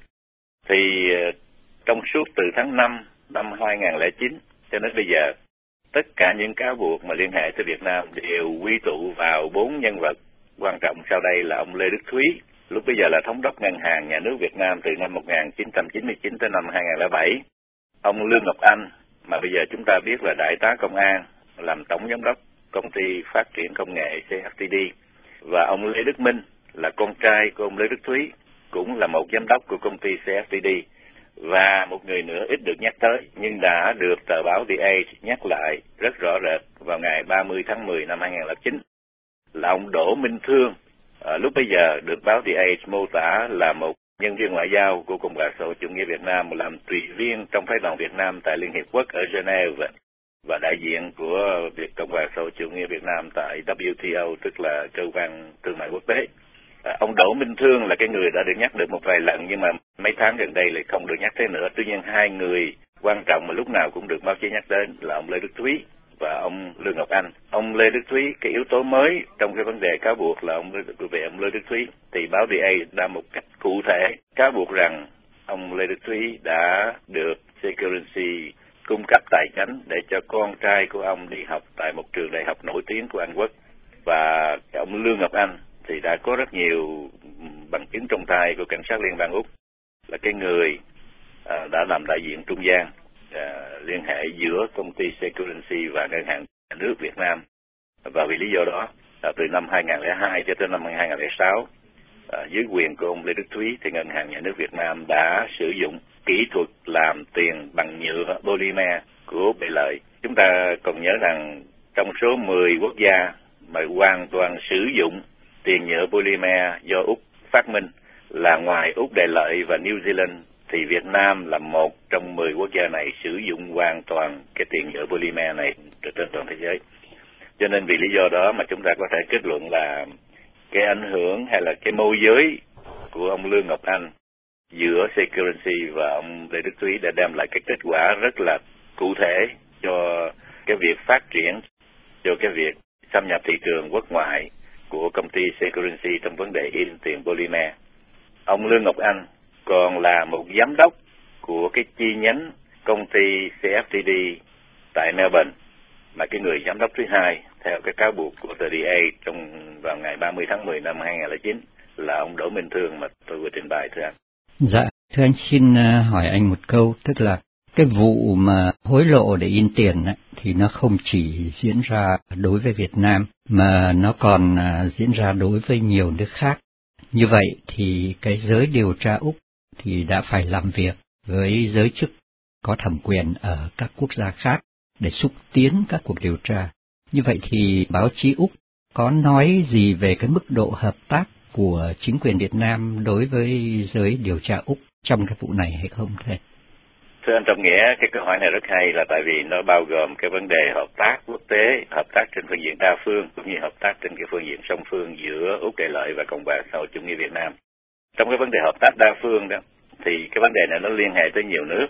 Thì uh, trong suốt từ tháng năm năm hai không không chín cho đến bây giờ, tất cả những cáo buộc mà liên hệ tới Việt Nam đều quy tụ vào bốn nhân vật quan trọng sau đây là ông Lê Đức Thúy, lúc bây giờ là thống đốc ngân hàng nhà nước Việt Nam từ năm một nghìn chín trăm chín mươi chín tới năm hai không không bảy, ông Lương Ngọc Anh mà bây giờ chúng ta biết là đại tá công an làm tổng giám đốc công ty phát triển công nghệ xê ép tê đê, và ông Lê Đức Minh là con trai của ông Lê Đức Thúy, cũng là một giám đốc của công ty xê ép tê đê, và một người nữa ít được nhắc tới nhưng đã được tờ báo The Age nhắc lại rất rõ rệt vào ngày ba mươi tháng mười năm hai không không chín là ông Đỗ Minh Thương, à, lúc bây giờ được báo The Age mô tả là một nhân viên ngoại giao của Cộng hòa xã hội chủ nghĩa Việt Nam, làm tùy viên trong phái đoàn Việt Nam tại Liên Hiệp Quốc ở Geneva và đại diện của Việt Cộng hòa xã hội chủ nghĩa Việt Nam tại vê kép tê o, tức là cơ quan thương mại quốc tế. À, ông Đỗ Minh Thương là cái người đã được nhắc được một vài lần nhưng mà mấy tháng gần đây lại không được nhắc tới nữa. Tuy nhiên hai người quan trọng mà lúc nào cũng được báo chí nhắc đến là ông Lê Đức Thúy và ông Lương Ngọc Anh. Ông Lê Đức Thúy, cái yếu tố mới trong cái vấn đề cáo buộc là ông về ông Lê Đức Thúy thì báo đê a đã một cách cụ thể cáo buộc rằng ông Lê Đức Thúy đã được Security cung cấp tài chính để cho con trai của ông đi học tại một trường đại học nổi tiếng của Anh Quốc. Và ông Lương Ngọc Anh thì đã có rất nhiều bằng chứng trong tay của cảnh sát liên bang Úc là cái người à, đã làm đại diện trung gian à, liên hệ giữa công ty Security và ngân hàng nhà nước Việt Nam. Và vì lý do đó à, từ năm hai không không hai cho tới năm hai không không sáu à, dưới quyền của ông Lê Đức Thúy thì ngân hàng nhà nước Việt Nam đã sử dụng kỹ thuật làm tiền bằng nhựa polymer của Úc Đại Lợi. Chúng ta còn nhớ rằng trong số mười quốc gia mà hoàn toàn sử dụng tiền nhựa polymer do Úc phát minh là ngoài Úc Đại Lợi và New Zealand thì Việt Nam là một trong mười quốc gia này sử dụng hoàn toàn cái tiền nhựa polymer này trên toàn thế giới. Cho nên vì lý do đó mà chúng ta có thể kết luận là cái ảnh hưởng hay là cái môi giới của ông Lương Ngọc Anh giữa Security và ông Lê Đức Thúy đã đem lại cái kết quả rất là cụ thể cho cái việc phát triển, cho cái việc xâm nhập thị trường quốc ngoại của công ty Security trong vấn đề in tiền polymer. Ông Lương Ngọc Anh còn là một giám đốc của cái chi nhánh công ty xê ép tê đê tại Melbourne, mà cái người giám đốc thứ hai theo cái cáo buộc của tờ đê a trong vào ngày ba mươi tháng mười năm hai không không chín là ông Đỗ Minh Thương mà tôi vừa trình bày, thưa anh. Dạ, thưa anh, xin hỏi anh một câu, tức là cái vụ mà hối lộ để in tiền ấy, thì nó không chỉ diễn ra đối với Việt Nam mà nó còn diễn ra đối với nhiều nước khác. Như vậy thì cái giới điều tra Úc thì đã phải làm việc với giới chức có thẩm quyền ở các quốc gia khác để xúc tiến các cuộc điều tra. Như vậy thì báo chí Úc có nói gì về cái mức độ hợp tác của chính quyền Việt Nam đối với giới điều tra Úc trong cái vụ này hay không thầy? Thưa anh Trọng Nghĩa, cái câu hỏi này rất hay là tại vì nó bao gồm cái vấn đề hợp tác quốc tế, hợp tác trên phương diện đa phương cũng như hợp tác trên cái phương diện song phương giữa Úc Đại Lợi và Cộng hòa xã hội chủ nghĩa Việt Nam. Trong cái vấn đề hợp tác đa phương đó thì cái vấn đề này nó liên hệ tới nhiều nước,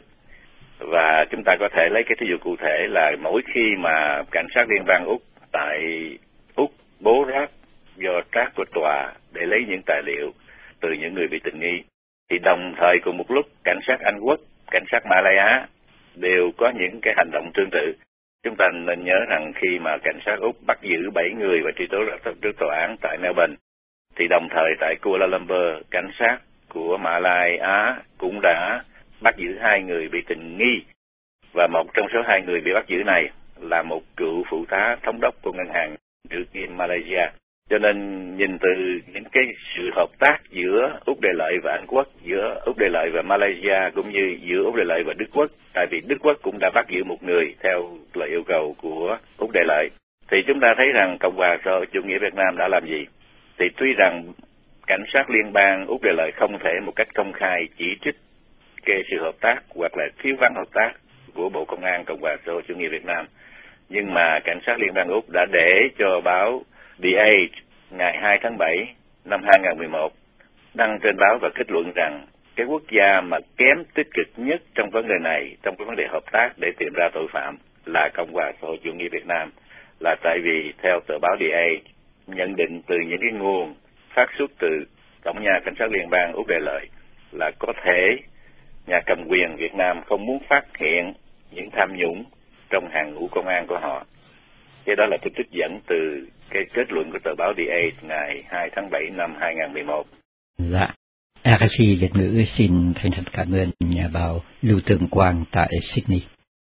và chúng ta có thể lấy cái thí dụ cụ thể là mỗi khi mà cảnh sát liên bang Úc tại Úc bố ráp do trác của tòa để lấy những tài liệu từ những người bị tình nghi, thì đồng thời cùng một lúc cảnh sát Anh Quốc, cảnh sát Malaya đều có những cái hành động tương tự. Chúng ta nên nhớ rằng khi mà cảnh sát Úc bắt giữ bảy người và truy tố trước tòa án tại Melbourne, Thì đồng thời tại Kuala Lumpur, cảnh sát của Mã Lai Á cũng đã bắt giữ hai người bị tình nghi, và một trong số hai người bị bắt giữ này là một cựu phụ tá thống đốc của ngân hàng trước kia Malaysia. Cho nên nhìn từ những cái sự hợp tác giữa Úc Đại Lợi và Anh Quốc, giữa Úc Đại Lợi và Malaysia, cũng như giữa Úc Đại Lợi và Đức Quốc, tại vì Đức Quốc cũng đã bắt giữ một người theo lời yêu cầu của Úc Đại Lợi, thì chúng ta thấy rằng Cộng hòa xã hội chủ nghĩa Việt Nam đã làm gì? Thì tuy rằng cảnh sát liên bang Úc Đại Lợi không thể một cách công khai chỉ trích cái sự hợp tác hoặc là thiếu vắng hợp tác của Bộ Công an Cộng hòa xã hội chủ nghĩa Việt Nam, nhưng mà cảnh sát liên bang Úc đã để cho báo The Age ngày hai tháng bảy năm hai nghìn không trăm mười một đăng trên báo và kết luận rằng cái quốc gia mà kém tích cực nhất trong vấn đề này, trong cái vấn đề hợp tác để tìm ra tội phạm là Cộng hòa xã hội chủ nghĩa Việt Nam, là tại vì theo tờ báo The Age nhận định từ những cái nguồn phát xuất từ Tổng nhà Cảnh sát Liên bang Úc Đại Lợi là có thể nhà cầm quyền Việt Nam không muốn phát hiện những tham nhũng trong hàng ngũ công an của họ. Cái đó là cái trích dẫn từ cái kết luận của tờ báo The Age ngày hai tháng bảy năm hai nghìn không trăm mười một. Dạ, rờ ép i Việt ngữ xin thành thật cảm ơn nhà báo Lưu Tường Quang tại Sydney.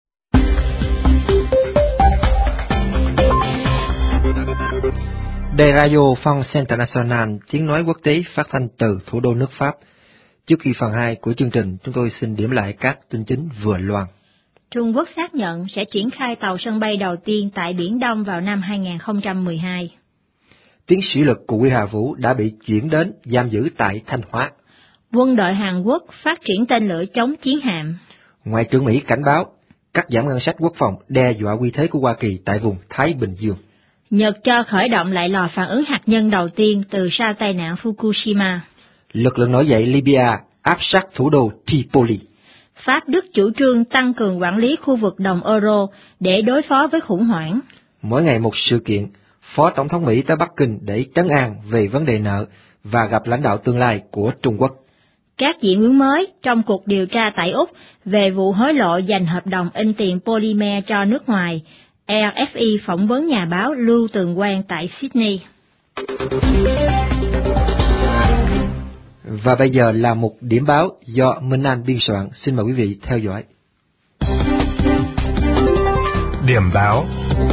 Đài Radio France International, tiếng nói quốc tế phát thanh từ thủ đô nước Pháp. Trước khi phần hai của chương trình, chúng tôi xin điểm lại các tin chính vừa loan. Trung Quốc xác nhận sẽ triển khai tàu sân bay đầu tiên tại Biển Đông vào năm hai nghìn không trăm mười hai. Tiến sĩ lực của Quy Hà Vũ đã bị chuyển đến giam giữ tại Thanh Hóa. Quân đội Hàn Quốc phát triển tên lửa chống chiến hạm. Ngoại trưởng Mỹ cảnh báo cắt giảm ngân sách quốc phòng đe dọa uy thế của Hoa Kỳ tại vùng Thái Bình Dương. Nhật cho khởi động lại lò phản ứng hạt nhân đầu tiên từ sau tai nạn Fukushima. Lực lượng nổi dậy Libya áp sát thủ đô Tripoli. Pháp Đức chủ trương tăng cường quản lý khu vực đồng euro để đối phó với khủng hoảng. Mỗi ngày một sự kiện, Phó Tổng thống Mỹ tới Bắc Kinh để trấn an về vấn đề nợ và gặp lãnh đạo tương lai của Trung Quốc. Các diễn biến mới trong cuộc điều tra tại Úc về vụ hối lộ dành hợp đồng in tiền polymer cho nước ngoài. rờ ép i phỏng vấn nhà báo Lưu Tường Quang tại Sydney. Và bây giờ là một điểm báo do Minh Anh biên soạn. Xin mời quý vị theo dõi. Điểm báo.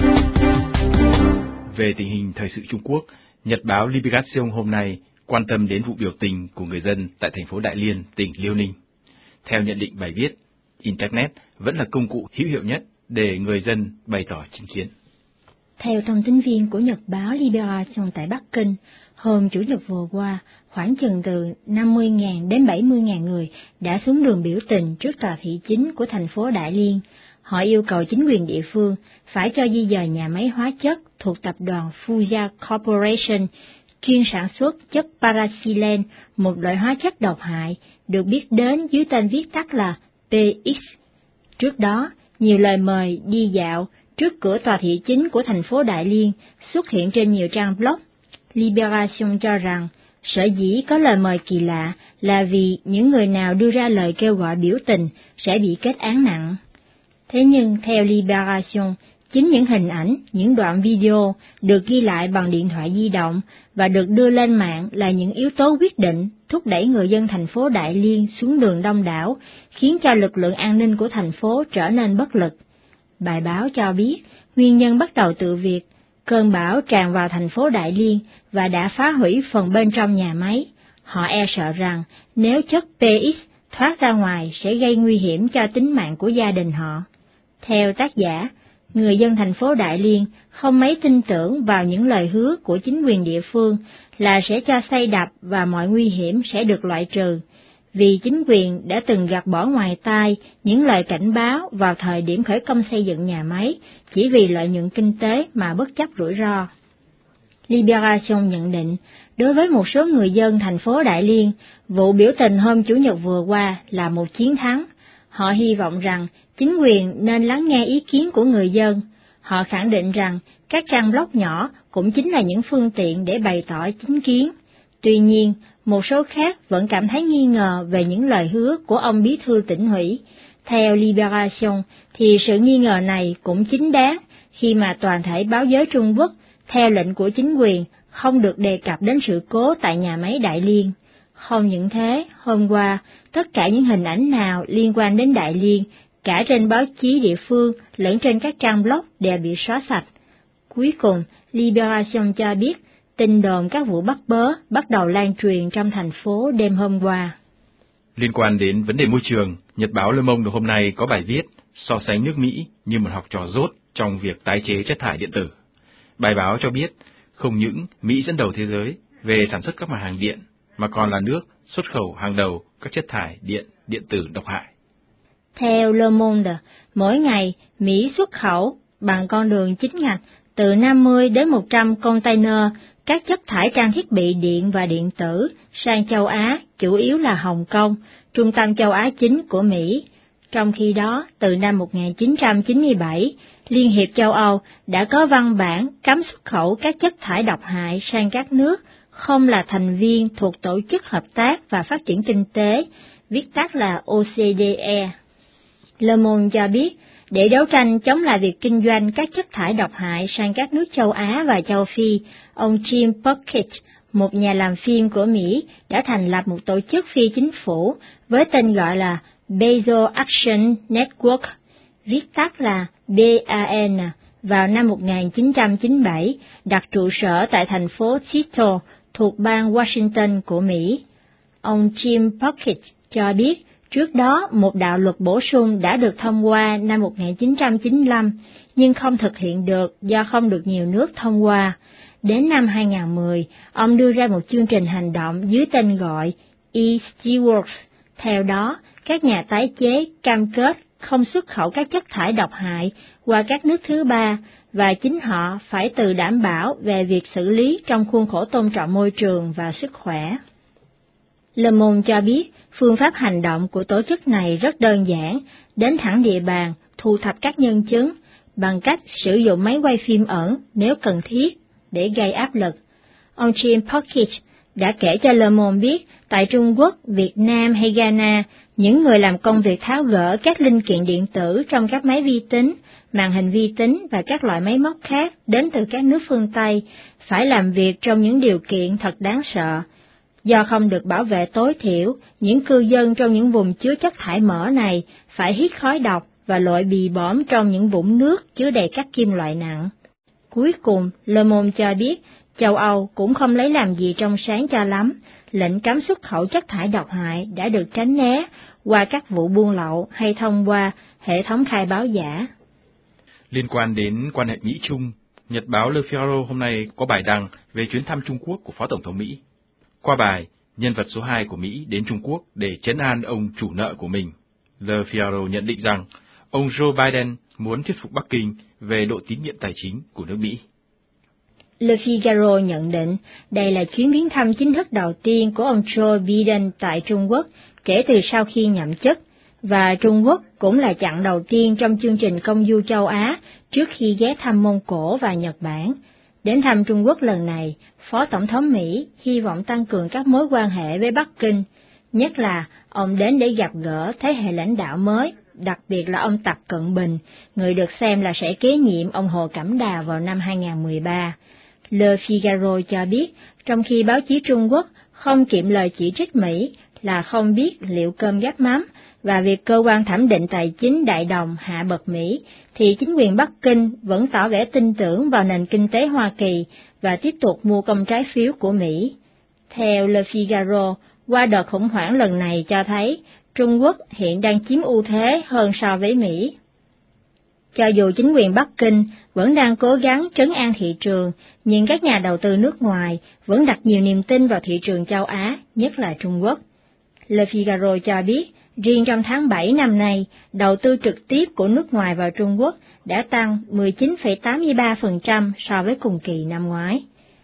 Về tình hình thời sự Trung Quốc, Nhật báo Libération hôm nay quan tâm đến vụ biểu tình của người dân tại thành phố Đại Liên, tỉnh Liêu Ninh. Theo nhận định bài viết, Internet vẫn là công cụ hữu hiệu nhất để người dân bày tỏ chính kiến. Theo thông tin viên của Nhật báo Libération tại Bắc Kinh, hôm Chủ nhật vừa qua, khoảng chừng từ năm mươi nghìn đến bảy mươi nghìn người đã xuống đường biểu tình trước tòa thị chính của thành phố Đại Liên. Họ yêu cầu chính quyền địa phương phải cho di dời nhà máy hóa chất thuộc tập đoàn Fuja Corporation, chuyên sản xuất chất paraxylene, một loại hóa chất độc hại, được biết đến dưới tên viết tắt là pê ích. Trước đó, nhiều lời mời đi dạo trước cửa tòa thị chính của thành phố Đại Liên xuất hiện trên nhiều trang blog. Libération cho rằng, sở dĩ có lời mời kỳ lạ là vì những người nào đưa ra lời kêu gọi biểu tình sẽ bị kết án nặng. Thế nhưng, theo Libération, chính những hình ảnh, những đoạn video được ghi lại bằng điện thoại di động và được đưa lên mạng là những yếu tố quyết định thúc đẩy người dân thành phố Đại Liên xuống đường đông đảo, khiến cho lực lượng an ninh của thành phố trở nên bất lực. Bài báo cho biết, nguyên nhân bắt đầu từ việc cơn bão tràn vào thành phố Đại Liên và đã phá hủy phần bên trong nhà máy. Họ e sợ rằng nếu chất pê ích thoát ra ngoài sẽ gây nguy hiểm cho tính mạng của gia đình họ. Theo tác giả, người dân thành phố Đại Liên không mấy tin tưởng vào những lời hứa của chính quyền địa phương là sẽ cho xây đập và mọi nguy hiểm sẽ được loại trừ, vì chính quyền đã từng gạt bỏ ngoài tai những lời cảnh báo vào thời điểm khởi công xây dựng nhà máy, chỉ vì lợi nhuận kinh tế mà bất chấp rủi ro. Libération nhận định, đối với một số người dân thành phố Đại Liên, vụ biểu tình hôm Chủ nhật vừa qua là một chiến thắng. Họ hy vọng rằng chính quyền nên lắng nghe ý kiến của người dân. Họ khẳng định rằng các trang blog nhỏ cũng chính là những phương tiện để bày tỏ chính kiến. Tuy nhiên, một số khác vẫn cảm thấy nghi ngờ về những lời hứa của ông bí thư tỉnh ủy. Theo Libération, thì sự nghi ngờ này cũng chính đáng khi mà toàn thể báo giới Trung Quốc, theo lệnh của chính quyền, không được đề cập đến sự cố tại nhà máy Đại Liên. Không những thế, hôm qua, tất cả những hình ảnh nào liên quan đến Đại Liên, cả trên báo chí địa phương lẫn trên các trang blog đều bị xóa sạch. Cuối cùng, Libération cho biết, tin đồn các vụ bắt bớ bắt đầu lan truyền trong thành phố đêm hôm qua. Liên quan đến vấn đề môi trường, Nhật báo Le Monde hôm nay có bài viết so sánh nước Mỹ như một học trò dốt trong việc tái chế chất thải điện tử. Bài báo cho biết, không những Mỹ dẫn đầu thế giới về sản xuất các mặt hàng điện, mà còn là nước xuất khẩu hàng đầu các chất thải điện điện tử độc hại. Theo Le Monde, mỗi ngày Mỹ xuất khẩu bằng con đường chính ngạch từ năm mươi đến một trăm container các chất thải trang thiết bị điện và điện tử sang châu Á, chủ yếu là Hồng Kông, trung tâm châu Á chính của Mỹ. Trong khi đó, từ năm một nghìn chín trăm chín mươi bảy, Liên hiệp châu Âu đã có văn bản cấm xuất khẩu các chất thải độc hại sang các nước không là thành viên thuộc Tổ chức Hợp tác và Phát triển Kinh tế, viết tắt là O C D E. Le Monde cho biết, để đấu tranh chống lại việc kinh doanh các chất thải độc hại sang các nước châu Á và châu Phi, ông Jim Pocket, một nhà làm phim của Mỹ, đã thành lập một tổ chức phi chính phủ với tên gọi là Basel Action Network, viết tắt là B A N, vào năm một nghìn chín trăm chín mươi bảy, đặt trụ sở tại thành phố Seattle thuộc bang Washington của Mỹ. Ông Jim Pocket cho biết, trước đó một đạo luật bổ sung đã được thông qua năm một nghìn chín trăm chín mươi lăm, nhưng không thực hiện được do không được nhiều nước thông qua. Đến năm hai nghìn không trăm mười, ông đưa ra một chương trình hành động dưới tên gọi E-Stewards. Theo đó, các nhà tái chế cam kết không xuất khẩu các chất thải độc hại qua các nước thứ ba, và chính họ phải tự đảm bảo về việc xử lý trong khuôn khổ tôn trọng môi trường và sức khỏe. Le Monde cho biết, phương pháp hành động của tổ chức này rất đơn giản, đến thẳng địa bàn, thu thập các nhân chứng, bằng cách sử dụng máy quay phim ẩn nếu cần thiết, để gây áp lực. Ông Jim Pocket đã kể cho Le Monde biết, tại Trung Quốc, Việt Nam hay Ghana, những người làm công việc tháo gỡ các linh kiện điện tử trong các máy vi tính, màn hình vi tính và các loại máy móc khác đến từ các nước phương Tây, phải làm việc trong những điều kiện thật đáng sợ. Do không được bảo vệ tối thiểu, những cư dân trong những vùng chứa chất thải mỡ này phải hít khói độc và lội bì bõm trong những vũng nước chứa đầy các kim loại nặng. Cuối cùng, Le Monde cho biết, châu Âu cũng không lấy làm gì trong sáng cho lắm, lệnh cấm xuất khẩu chất thải độc hại đã được tránh né qua các vụ buôn lậu hay thông qua hệ thống khai báo giả. Liên quan đến quan hệ Mỹ-Trung, Nhật báo Le Figaro hôm nay có bài đăng về chuyến thăm Trung Quốc của Phó Tổng thống Mỹ. Qua bài, nhân vật số hai của Mỹ đến Trung Quốc để trấn an ông chủ nợ của mình, Le Figaro nhận định rằng ông Joe Biden muốn thuyết phục Bắc Kinh về độ tín nhiệm tài chính của nước Mỹ. Le Figaro nhận định đây là chuyến viếng thăm chính thức đầu tiên của ông Joe Biden tại Trung Quốc kể từ sau khi nhậm chức, và Trung Quốc cũng là chặng đầu tiên trong chương trình công du châu Á trước khi ghé thăm Mông Cổ và Nhật Bản. Đến thăm Trung Quốc lần này, Phó Tổng thống Mỹ hy vọng tăng cường các mối quan hệ với Bắc Kinh, nhất là ông đến để gặp gỡ thế hệ lãnh đạo mới, đặc biệt là ông Tập Cận Bình, người được xem là sẽ kế nhiệm ông Hồ Cẩm Đào vào năm hai nghìn không trăm mười ba. Le Figaro cho biết, trong khi báo chí Trung Quốc không kiệm lời chỉ trích Mỹ là không biết liệu cơm gắp mắm, và việc cơ quan thẩm định tài chính đại đồng hạ bậc Mỹ, thì chính quyền Bắc Kinh vẫn tỏ vẻ tin tưởng vào nền kinh tế Hoa Kỳ và tiếp tục mua công trái phiếu của Mỹ. Theo Le Figaro, qua đợt khủng hoảng lần này cho thấy Trung Quốc hiện đang chiếm ưu thế hơn so với Mỹ. Cho dù chính quyền Bắc Kinh vẫn đang cố gắng trấn an thị trường, nhưng các nhà đầu tư nước ngoài vẫn đặt nhiều niềm tin vào thị trường châu Á, nhất là Trung Quốc. Le Figaro cho biết, riêng trong tháng bảy năm nay, đầu tư trực tiếp của nước ngoài vào Trung Quốc đã tăng mười chín phẩy tám mươi ba phần trăm so với cùng kỳ năm ngoái.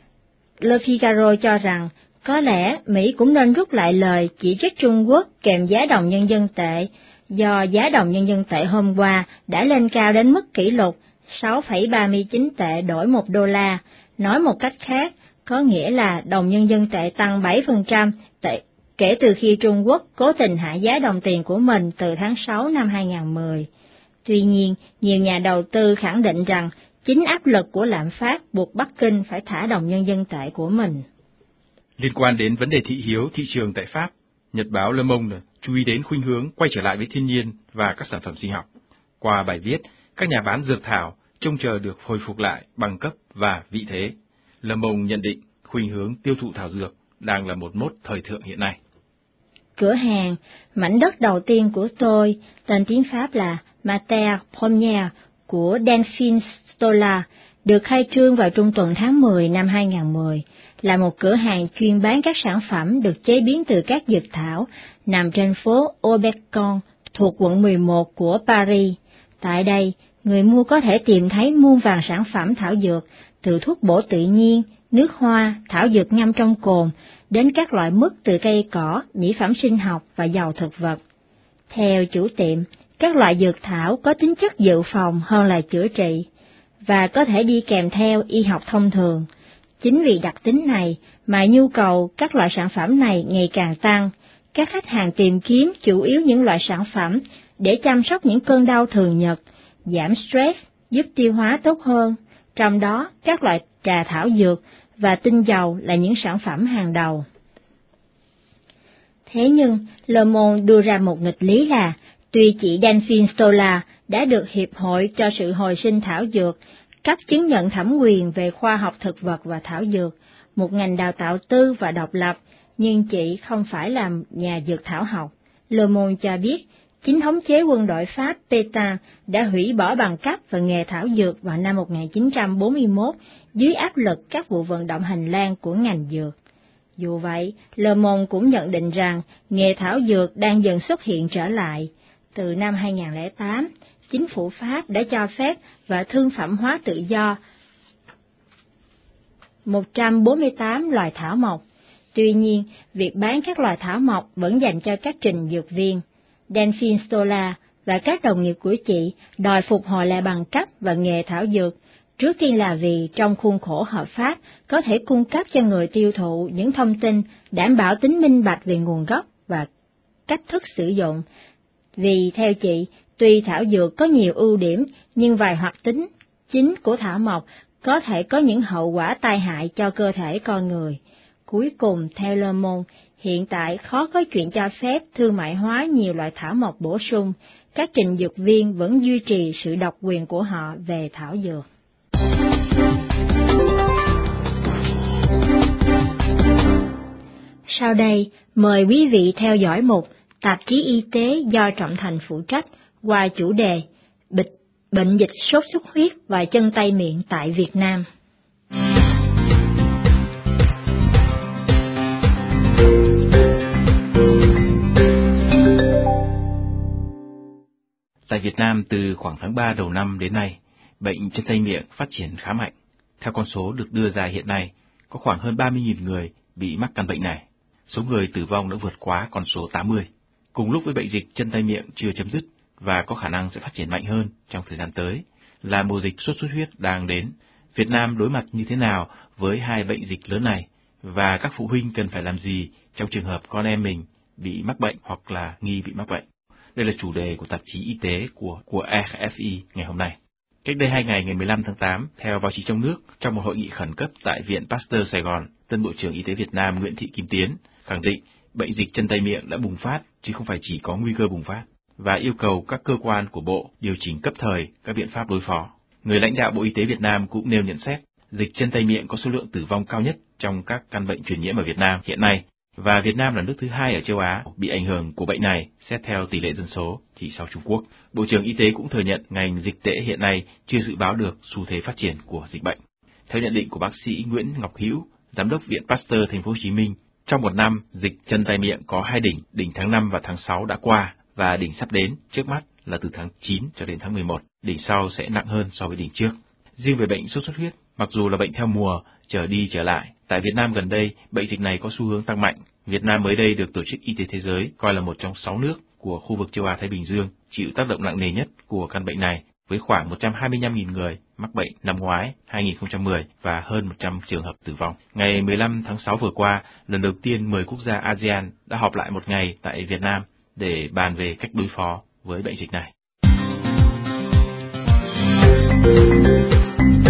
Le Figaro cho rằng, có lẽ Mỹ cũng nên rút lại lời chỉ trích Trung Quốc kèm giá đồng nhân dân tệ, do giá đồng nhân dân tệ hôm qua đã lên cao đến mức kỷ lục sáu phẩy ba mươi chín tệ đổi một đô la. Nói một cách khác, có nghĩa là đồng nhân dân tệ tăng bảy phần trăm tệ kể từ khi Trung Quốc cố tình hạ giá đồng tiền của mình từ tháng sáu năm hai nghìn không trăm mười. Tuy nhiên, nhiều nhà đầu tư khẳng định rằng Chính áp lực của lạm phát buộc Bắc Kinh phải thả đồng nhân dân tệ của mình. Liên quan đến vấn đề thị hiếu thị trường tại Pháp, Nhật báo Le Monde chú ý đến khuynh hướng quay trở lại với thiên nhiên và các sản phẩm sinh học. Qua bài viết, các nhà bán dược thảo trông chờ được hồi phục lại bằng cấp và vị thế. Le Monde nhận định khuynh hướng tiêu thụ thảo dược đang là một mốt thời thượng hiện nay. Cửa hàng mảnh đất đầu tiên của tôi, tên tiếng Pháp là Matière Première của Delphine Stolla, được khai trương vào trung tuần tháng mười năm hai nghìn không trăm mười, là một cửa hàng chuyên bán các sản phẩm được chế biến từ các dược thảo, nằm trên phố Oberkampf thuộc quận mười một của Paris. Tại đây, người mua có thể tìm thấy muôn vàn sản phẩm thảo dược, từ thuốc bổ tự nhiên, nước hoa, thảo dược ngâm trong cồn, đến các loại mứt từ cây cỏ, mỹ phẩm sinh học và dầu thực vật. Theo chủ tiệm, các loại dược thảo có tính chất dự phòng hơn là chữa trị, và có thể đi kèm theo y học thông thường. Chính vì đặc tính này mà nhu cầu các loại sản phẩm này ngày càng tăng. Các khách hàng tìm kiếm chủ yếu những loại sản phẩm để chăm sóc những cơn đau thường nhật, giảm stress, giúp tiêu hóa tốt hơn. Trong đó, các loại trà thảo dược và tinh dầu là những sản phẩm hàng đầu. Thế nhưng, Le Monde đưa ra một nghịch lý là, tuy chị Delphine Stolla đã được Hiệp hội cho sự hồi sinh thảo dược cấp chứng nhận thẩm quyền về khoa học thực vật và thảo dược, một ngành đào tạo tư và độc lập, nhưng chị không phải là nhà dược thảo học. Le Monde cho biết, chính thống chế quân đội Pháp Pétain đã hủy bỏ bằng cấp và nghề thảo dược vào năm một nghìn chín trăm bốn mươi mốt dưới áp lực các vụ vận động hành lang của ngành dược. Dù vậy, Le Monde cũng nhận định rằng nghề thảo dược đang dần xuất hiện trở lại. Từ năm hai nghìn không trăm lẻ tám, chính phủ Pháp đã cho phép và thương phẩm hóa tự do một trăm bốn mươi tám loài thảo mộc. Tuy nhiên, việc bán các loài thảo mộc vẫn dành cho các trình dược viên. Delphine Stolla và các đồng nghiệp của chị đòi phục hồi lại bằng cấp và nghề thảo dược, trước tiên là vì trong khuôn khổ hợp pháp có thể cung cấp cho người tiêu thụ những thông tin đảm bảo tính minh bạch về nguồn gốc và cách thức sử dụng. Vì theo chị, tuy thảo dược có nhiều ưu điểm, nhưng vài hoạt tính chính của thảo mộc có thể có những hậu quả tai hại cho cơ thể con người. Cuối cùng, theo Le Monde, hiện tại khó có chuyện cho phép thương mại hóa nhiều loại thảo mộc bổ sung, các trình dược viên vẫn duy trì sự độc quyền của họ về thảo dược. Sau đây, mời quý vị theo dõi mục Tạp chí Y tế do Trọng Thành phụ trách qua chủ đề Bịch, Bệnh dịch sốt xuất huyết và chân tay miệng tại Việt Nam. Tại Việt Nam, từ khoảng tháng ba đầu năm đến nay, bệnh chân tay miệng phát triển khá mạnh. Theo con số được đưa ra hiện nay, có khoảng hơn ba mươi nghìn người bị mắc căn bệnh này. Số người tử vong đã vượt quá con số tám mươi. Cùng lúc với bệnh dịch chân tay miệng chưa chấm dứt và có khả năng sẽ phát triển mạnh hơn trong thời gian tới, là mùa dịch sốt xuất huyết đang đến. Việt Nam đối mặt như thế nào với hai bệnh dịch lớn này, và các phụ huynh cần phải làm gì trong trường hợp con em mình bị mắc bệnh hoặc là nghi bị mắc bệnh? Đây là chủ đề của tạp chí y tế của của a ép i ngày hôm nay. Cách đây hai ngày, ngày mười lăm tháng tám, theo báo chí trong nước, trong một hội nghị khẩn cấp tại Viện Pasteur Sài Gòn, tân Bộ trưởng Y tế Việt Nam Nguyễn Thị Kim Tiến khẳng định bệnh dịch chân tay miệng đã bùng phát, chứ không phải chỉ có nguy cơ bùng phát, và yêu cầu các cơ quan của Bộ điều chỉnh cấp thời các biện pháp đối phó. Người lãnh đạo Bộ Y tế Việt Nam cũng nêu nhận xét, dịch chân tay miệng có số lượng tử vong cao nhất trong các căn bệnh truyền nhiễm ở Việt Nam hiện nay, và Việt Nam là nước thứ hai ở châu Á bị ảnh hưởng của bệnh này xét theo tỷ lệ dân số, chỉ sau Trung Quốc. Bộ trưởng Y tế cũng thừa nhận ngành dịch tễ hiện nay chưa dự báo được xu thế phát triển của dịch bệnh. Theo nhận định của bác sĩ Nguyễn Ngọc Hữu, giám đốc Viện Pasteur Thành phố Hồ Chí Minh, trong một năm, dịch chân tay miệng có hai đỉnh, đỉnh tháng năm và tháng sáu đã qua, và đỉnh sắp đến, trước mắt là từ tháng chín cho đến tháng mười một, đỉnh sau sẽ nặng hơn so với đỉnh trước. Riêng về bệnh sốt xuất huyết, mặc dù là bệnh theo mùa, trở đi trở lại, tại Việt Nam gần đây, bệnh dịch này có xu hướng tăng mạnh. Việt Nam mới đây được Tổ chức Y tế Thế giới coi là một trong sáu nước của khu vực châu Á-Thái Bình Dương chịu tác động nặng nề nhất của căn bệnh này, với khoảng một trăm hai mươi lăm nghìn người mắc bệnh năm ngoái hai nghìn không trăm mười và hơn một trăm trường hợp tử vong. Ngày mười lăm tháng sáu vừa qua, lần đầu tiên mười quốc gia a sê an đã họp lại một ngày tại Việt Nam để bàn về cách đối phó với bệnh dịch này.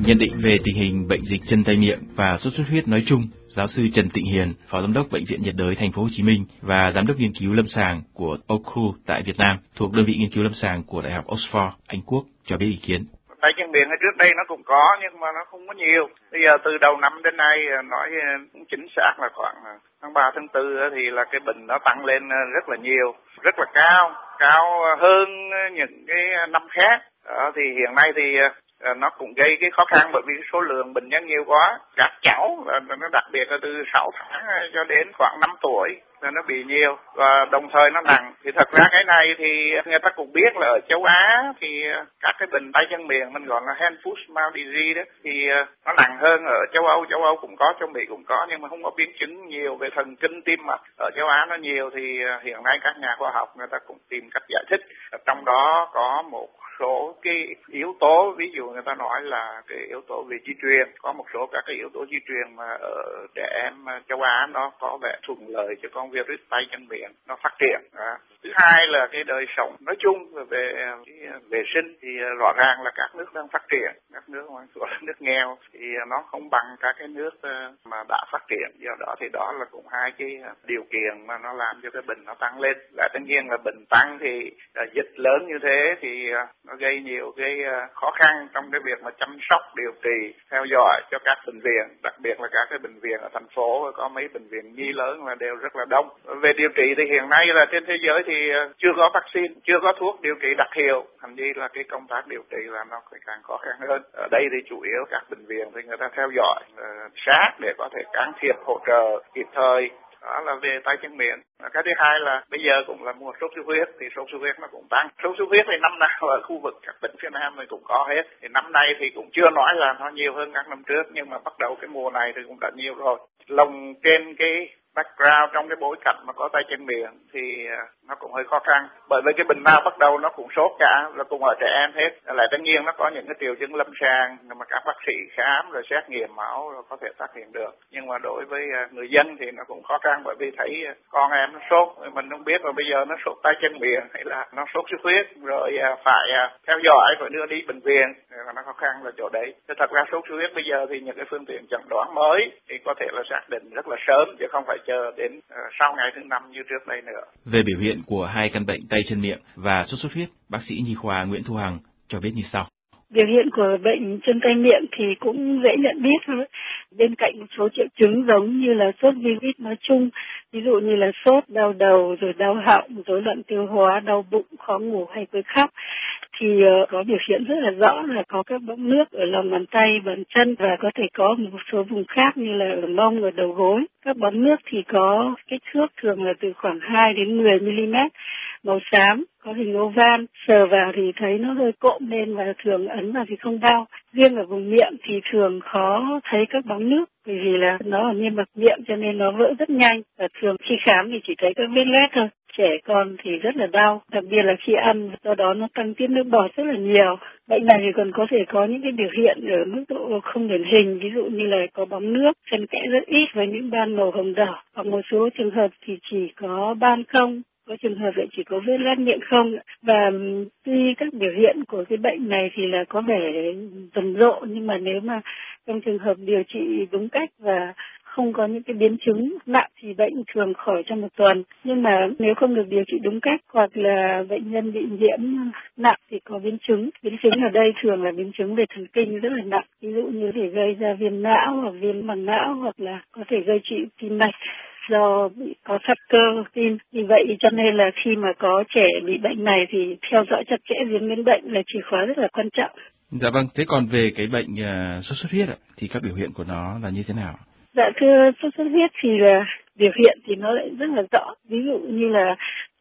Nhận định về tình hình bệnh dịch chân tay miệng và sốt xuất huyết nói chung, giáo sư Trần Tịnh Hiền, Phó Giám đốc Bệnh viện nhiệt đới Thành phố Hồ Chí Minh và Giám đốc nghiên cứu lâm sàng của O C R U tại Việt Nam, thuộc đơn vị nghiên cứu lâm sàng của Đại học Oxford, Anh Quốc, cho biết ý kiến. Tay chân miệng trước đây nó cũng có nhưng mà nó không có nhiều. Bây giờ từ đầu năm đến nay nói chính xác là khoảng tháng ba tháng tư thì là cái bệnh nó tăng lên rất là nhiều, rất là cao, cao hơn những cái năm khác. Đó, thì hiện nay thì nó cũng gây cái khó khăn bởi vì số lượng bệnh nhân nhiều quá. Các cháu, nó đặc biệt là từ sáu tháng cho đến khoảng năm tuổi là nó bị nhiều và đồng thời nó nặng. Thì thật ra cái này thì người ta cũng biết là ở châu Á thì các cái bệnh tay chân miệng mình gọi là hand foot mouth disease đó thì nó nặng hơn ở châu Âu. Châu Âu cũng có, châu Mỹ cũng có nhưng mà không có biến chứng nhiều về thần kinh tim mạch. Ở châu Á nó nhiều thì hiện nay các nhà khoa học người ta cũng tìm cách giải thích. Trong đó có một số cái yếu tố, ví dụ người ta nói là cái yếu tố về di truyền, có một số các cái yếu tố di truyền mà ở trẻ em châu Á nó có vẻ thuận lợi cho con virus tay chân miệng nó phát triển. Đó. Thứ hai là cái đời sống nói chung về cái vệ sinh thì rõ ràng là các nước đang phát triển, các nước gọi là nước nghèo thì nó không bằng các cái nước mà đã phát triển. Do đó thì đó là cũng hai cái điều kiện mà nó làm cho cái bệnh nó tăng lên. Và tất nhiên là bệnh tăng thì dịch lớn như thế thì nó gây nhiều cái khó khăn trong cái việc mà chăm sóc, điều trị, theo dõi cho các bệnh viện, đặc biệt là các cái bệnh viện ở thành phố, có mấy bệnh viện nhi lớn là đều rất là đông. Về điều trị thì hiện nay là trên thế giới thì chưa có vaccine, chưa có thuốc điều trị đặc hiệu, thành ra là cái công tác điều trị là nó càng khó khăn hơn. Ở đây thì chủ yếu các bệnh viện thì người ta theo dõi uh, sát để có thể can thiệp hỗ trợ kịp thời. Đó là về tay chân miệng. Cái thứ hai là bây giờ cũng là mùa sốt xuất huyết thì sốt xuất huyết nó cũng tăng. Sốt xuất huyết thì năm nào ở khu vực các tỉnh phía Nam thì cũng có hết. Thì năm nay thì cũng chưa nói là nó nhiều hơn các năm trước nhưng mà bắt đầu cái mùa này thì cũng đã nhiều rồi. Lồng trên cái background trong cái bối cảnh mà có tay chân miệng thì nó cũng hơi khó khăn bởi vì cái bệnh nào bắt đầu nó cũng sốt cả, là cùng ở trẻ em hết. Lại tất nhiên nó có những cái triệu chứng lâm sàng mà các bác sĩ khám rồi xét nghiệm máu rồi có thể phát hiện được, nhưng mà đối với người dân thì nó cũng khó khăn bởi vì thấy con em nó sốt, mình không biết là bây giờ nó sốt tay chân miệng hay là nó sốt xuất huyết rồi phải theo dõi rồi đưa đi bệnh viện, nó khó khăn là chỗ đấy. Thì thật ra sốt xuất huyết bây giờ thì những cái phương tiện chẩn đoán mới thì có thể là xác định rất là sớm chứ không phải chờ đến uh, sau ngày thứ năm như trước đây nữa. Về biểu hiện của hai căn bệnh tay chân miệng và sốt xuất huyết, bác sĩ nhi khoa Nguyễn Thu Hằng cho biết như sau. Biểu hiện của bệnh chân tay miệng thì cũng dễ nhận biết thôi. Bên cạnh một số triệu chứng giống như là sốt virus nói chung, ví dụ như là sốt, đau đầu, rồi đau họng, rối loạn tiêu hóa, đau bụng, khó ngủ hay quấy khóc, thì uh, có biểu hiện rất là rõ là có các bọng nước ở lòng bàn tay, bàn chân và có thể có một số vùng khác như là ở mông, ở đầu gối. Các bọng nước thì có kích thước thường là từ khoảng hai đến mười mi-li-mét, màu xám, có hình oval, sờ vào thì thấy nó hơi cộm lên và thường ấn vào thì không đau. Riêng ở vùng miệng thì thường khó thấy các bóng nước bởi vì là nó ở niêm mạc miệng cho nên nó vỡ rất nhanh và thường khi khám thì chỉ thấy các vết loét thôi. Trẻ con thì rất là đau, đặc biệt là khi ăn, do đó nó tăng tiết nước bọt rất là nhiều. Bệnh này thì còn có thể có những cái biểu hiện ở mức độ không điển hình, ví dụ như là có bóng nước, xen kẽ rất ít với những ban màu hồng đỏ, hoặc một số trường hợp thì chỉ có ban không. Có trường hợp lại chỉ có vết loét miệng không. Và tuy các biểu hiện của cái bệnh này thì là có vẻ rầm rộ, nhưng mà nếu mà trong trường hợp điều trị đúng cách và không có những cái biến chứng nặng thì bệnh thường khỏi trong một tuần. Nhưng mà nếu không được điều trị đúng cách hoặc là bệnh nhân bị nhiễm nặng thì có biến chứng. Biến chứng ở đây thường là biến chứng về thần kinh rất là nặng. Ví dụ như thể gây ra viêm não hoặc viêm màng não hoặc là có thể gây trị tim mạch do bị có thắt cơ tim. Vì vậy cho nên là khi mà có trẻ bị bệnh này thì theo dõi chặt chẽ diễn biến bệnh là chìa khóa rất là quan trọng. Dạ vâng, thế còn về cái bệnh uh, sốt xuất huyết ạ, thì các biểu hiện của nó là như thế nào? Dạ thưa, sốt xuất huyết thì là biểu hiện thì nó lại rất là rõ. Ví dụ như là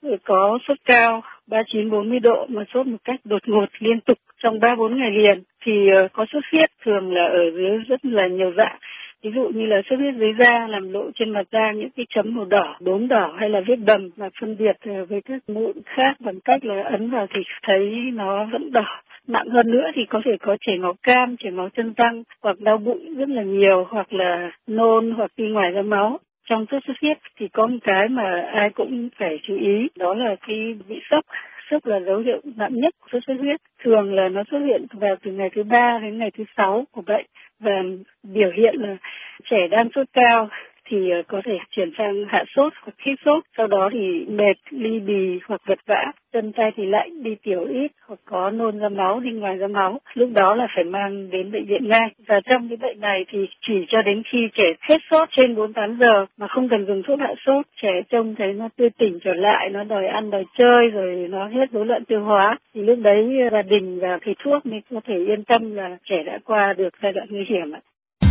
có sốt cao ba mươi chín bốn mươi độ mà sốt một cách đột ngột liên tục trong ba bốn ngày liền thì uh, có sốt huyết thường là ở dưới rất là nhiều dạng. Ví dụ như là sốt huyết dưới da làm lộ trên mặt da những cái chấm màu đỏ, đốm đỏ hay là vết bầm mà phân biệt với các mụn khác bằng cách là ấn vào thì thấy nó vẫn đỏ. Nặng hơn nữa thì có thể có chảy máu cam, chảy máu chân răng hoặc đau bụng rất là nhiều hoặc là nôn hoặc đi ngoài ra máu. Trong sốt xuất huyết thì có một cái mà ai cũng phải chú ý, đó là cái bị sốc. sốt là dấu hiệu nặng nhất của sốt xuất huyết. Thường là nó xuất hiện vào từ ngày thứ ba đến ngày thứ sáu của bệnh và biểu hiện là trẻ đang sốt cao thì có thể chuyển sang hạ sốt hoặc hết sốt, sau đó thì mệt, ly bì hoặc vật vã, chân tay thì lạnh, đi tiểu ít hoặc có nôn ra máu, đi ngoài ra máu. Lúc đó là phải mang đến bệnh viện ngay. Và trong cái bệnh này thì chỉ cho đến khi trẻ hết sốt trên bốn mươi tám giờ mà không cần dùng thuốc hạ sốt, trẻ trông thấy nó tươi tỉnh trở lại, nó đòi ăn đòi chơi rồi nó hết rối loạn tiêu hóa, thì lúc đấy gia đình và thầy thuốc mới có thể yên tâm là trẻ đã qua được giai đoạn nguy hiểm ạ.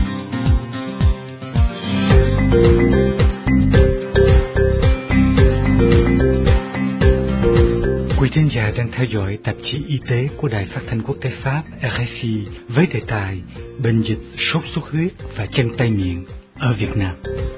Quý thính giả đang theo dõi tạp chí y tế của Đài Phát thanh Quốc tế Pháp rờ ép i với đề tài Bệnh dịch sốt xuất huyết và chân tay miệng ở Việt Nam.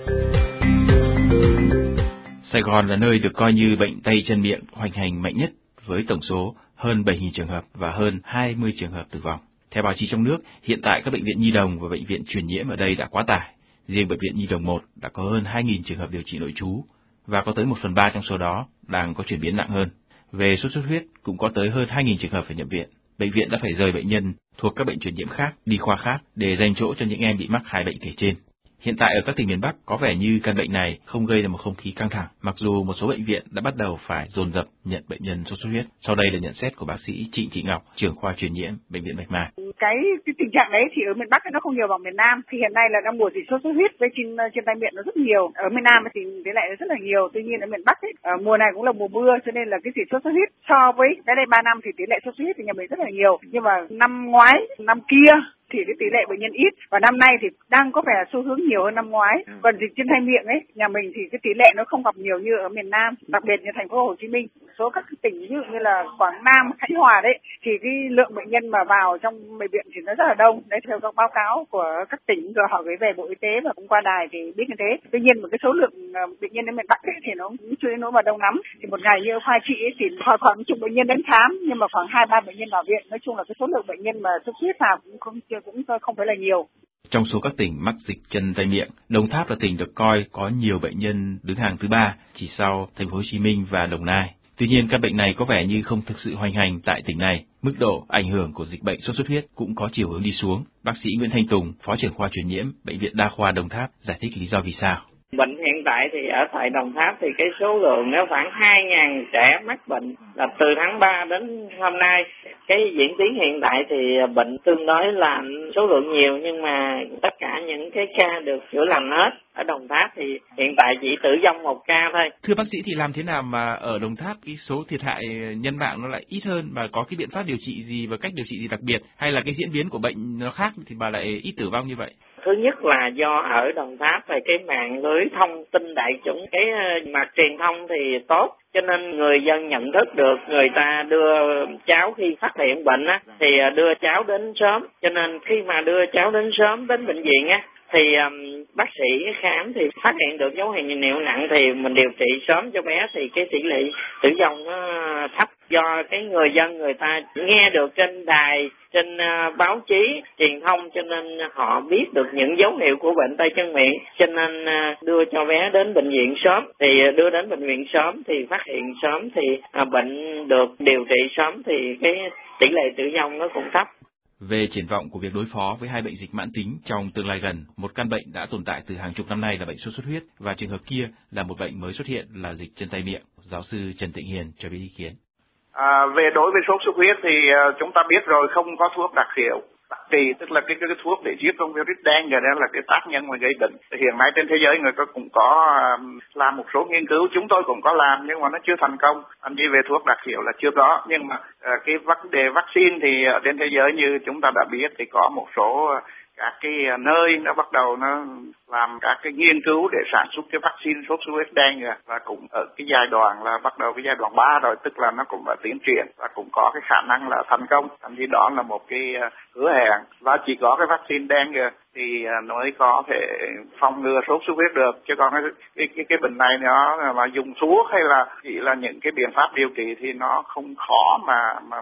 Sài Gòn là nơi được coi như bệnh tay chân miệng hoành hành mạnh nhất với tổng số hơn bảy nghìn trường hợp và hơn hai mươi trường hợp tử vong. Theo báo chí trong nước, hiện tại các bệnh viện nhi đồng và bệnh viện truyền nhiễm ở đây đã quá tải. Riêng bệnh viện nhi đồng một đã có hơn hai nghìn trường hợp điều trị nội trú và có tới một phần ba trong số đó đang có chuyển biến nặng hơn. Về sốt xuất huyết cũng có tới hơn hai nghìn trường hợp phải nhập viện. Bệnh viện đã phải rời bệnh nhân thuộc các bệnh truyền nhiễm khác đi khoa khác để dành chỗ cho những em bị mắc hai bệnh kể trên. Hiện tại ở các tỉnh miền Bắc có vẻ như căn bệnh này không gây ra một không khí căng thẳng, mặc dù một số bệnh viện đã bắt đầu phải dồn dập nhận bệnh nhân sốt xuất huyết. Sau đây là nhận xét của bác sĩ Trịnh Thị Ngọc, trưởng khoa truyền nhiễm bệnh viện Bạch Mai. Cái, cái tình trạng đấy thì ở miền Bắc nó không nhiều bằng miền Nam. Thì hiện nay là đang mùa dịch sốt xuất huyết với trên trên tay miệng nó rất nhiều. Ở miền Nam thì tỷ lệ rất là nhiều. Tuy nhiên ở miền Bắc ấy, ở mùa này cũng là mùa mưa cho nên là cái dịch sốt xuất huyết so với cái đây ba năm thì tỷ lệ sốt xuất huyết thì nhà mình rất là nhiều. Nhưng mà năm ngoái, năm kia thì cái tỷ lệ bệnh nhân ít và năm nay thì đang có vẻ xu hướng nhiều hơn năm ngoái. Còn dịch trên tay miệng ấy, nhà mình thì cái tỷ lệ nó không gặp nhiều như ở miền Nam, đặc biệt như thành phố Hồ Chí Minh, số các tỉnh ví dụ như là Quảng Nam, Khánh Hòa đấy thì cái lượng bệnh nhân mà vào trong bệnh viện thì nó rất là đông. Đấy theo các báo cáo của các tỉnh rồi họ gửi về Bộ Y tế và cũng qua đài thì biết như thế. Tuy nhiên một cái số lượng bệnh nhân đến miền Bắc ấy, thì nó cũng chưa đến nỗi mà đông lắm. Thì một ngày như khoa trị ấy, thì khoảng chục bệnh nhân đến khám nhưng mà khoảng hai ba bệnh nhân vào viện. Nói chung là cái số lượng bệnh nhân mà sốt xuất huyết vào cũng không cũng không phải là nhiều. Trong số các tỉnh mắc dịch chân tay miệng, Đồng Tháp là tỉnh được coi có nhiều bệnh nhân đứng hàng thứ ba, chỉ sau Thành phố Hồ Chí Minh và Đồng Nai. Tuy nhiên, căn bệnh này có vẻ như không thực sự hoành hành tại tỉnh này. Mức độ ảnh hưởng của dịch bệnh sốt xuất huyết cũng có chiều hướng đi xuống. Bác sĩ Nguyễn Thanh Tùng, Phó trưởng khoa truyền nhiễm Bệnh viện Đa khoa Đồng Tháp giải thích lý do vì sao. Bệnh hiện tại thì ở tại Đồng Tháp thì cái số lượng nó khoảng hai nghìn trẻ mắc bệnh là từ tháng ba đến hôm nay. Cái diễn tiến hiện tại thì bệnh tương đối là số lượng nhiều nhưng mà tất cả những cái ca được chữa lành hết. Ở Đồng Tháp thì hiện tại chỉ tử vong một ca thôi. Thưa bác sĩ thì làm thế nào mà ở Đồng Tháp cái số thiệt hại nhân mạng nó lại ít hơn, và có cái biện pháp điều trị gì và cách điều trị gì đặc biệt, hay là cái diễn biến của bệnh nó khác thì bà lại ít tử vong như vậy? Thứ nhất là do ở Đồng Tháp về cái mạng lưới thông tin đại chúng, cái mặt truyền thông thì tốt, cho nên người dân nhận thức được, người ta đưa cháu khi phát hiện bệnh á thì đưa cháu đến sớm, cho nên khi mà đưa cháu đến sớm đến bệnh viện á thì um, bác sĩ khám thì phát hiện được dấu hiệu nặng thì mình điều trị sớm cho bé thì cái tỷ lệ tử vong nó thấp. Do cái người dân người ta nghe được trên đài, trên uh, báo chí, truyền thông cho nên họ biết được những dấu hiệu của bệnh tay chân miệng, cho nên uh, đưa cho bé đến bệnh viện sớm. Thì đưa đến bệnh viện sớm thì phát hiện sớm thì uh, bệnh được điều trị sớm thì cái tỷ lệ tử vong nó cũng thấp. Về triển vọng của việc đối phó với hai bệnh dịch mãn tính trong tương lai gần, một căn bệnh đã tồn tại từ hàng chục năm nay là bệnh sốt xuất huyết và trường hợp kia là một bệnh mới xuất hiện là dịch chân tay miệng. Giáo sư Trần Tịnh Hiền cho biết ý kiến. À, về đối với sốt xuất huyết thì uh, chúng ta biết rồi, không có thuốc đặc hiệu đặc trị, tức là cái cái thuốc để giết con virus đen, rồi đó là cái tác nhân mà gây bệnh. Hiện nay trên thế giới người ta cũng có um, làm một số nghiên cứu, chúng tôi cũng có làm nhưng mà nó chưa thành công. Anh chỉ về thuốc đặc hiệu là chưa có, nhưng mà uh, cái vấn đề vaccine thì uh, trên thế giới như chúng ta đã biết thì có một số uh, các cái nơi nó bắt đầu nó làm các cái nghiên cứu để sản xuất cái vaccine sốt xuất huyết đen rồi, và cũng ở cái giai đoạn là bắt đầu cái giai đoạn ba rồi, tức là nó cũng đã tiến triển và cũng có cái khả năng là thành công. Thậm chí đó là một cái hứa hẹn, và chỉ có cái vaccine đen rồi thì mới có thể phòng ngừa sốt xuất huyết được, chứ còn cái cái cái, cái bệnh này nó mà dùng thuốc hay là chỉ là những cái biện pháp điều trị thì nó không khó mà mà mà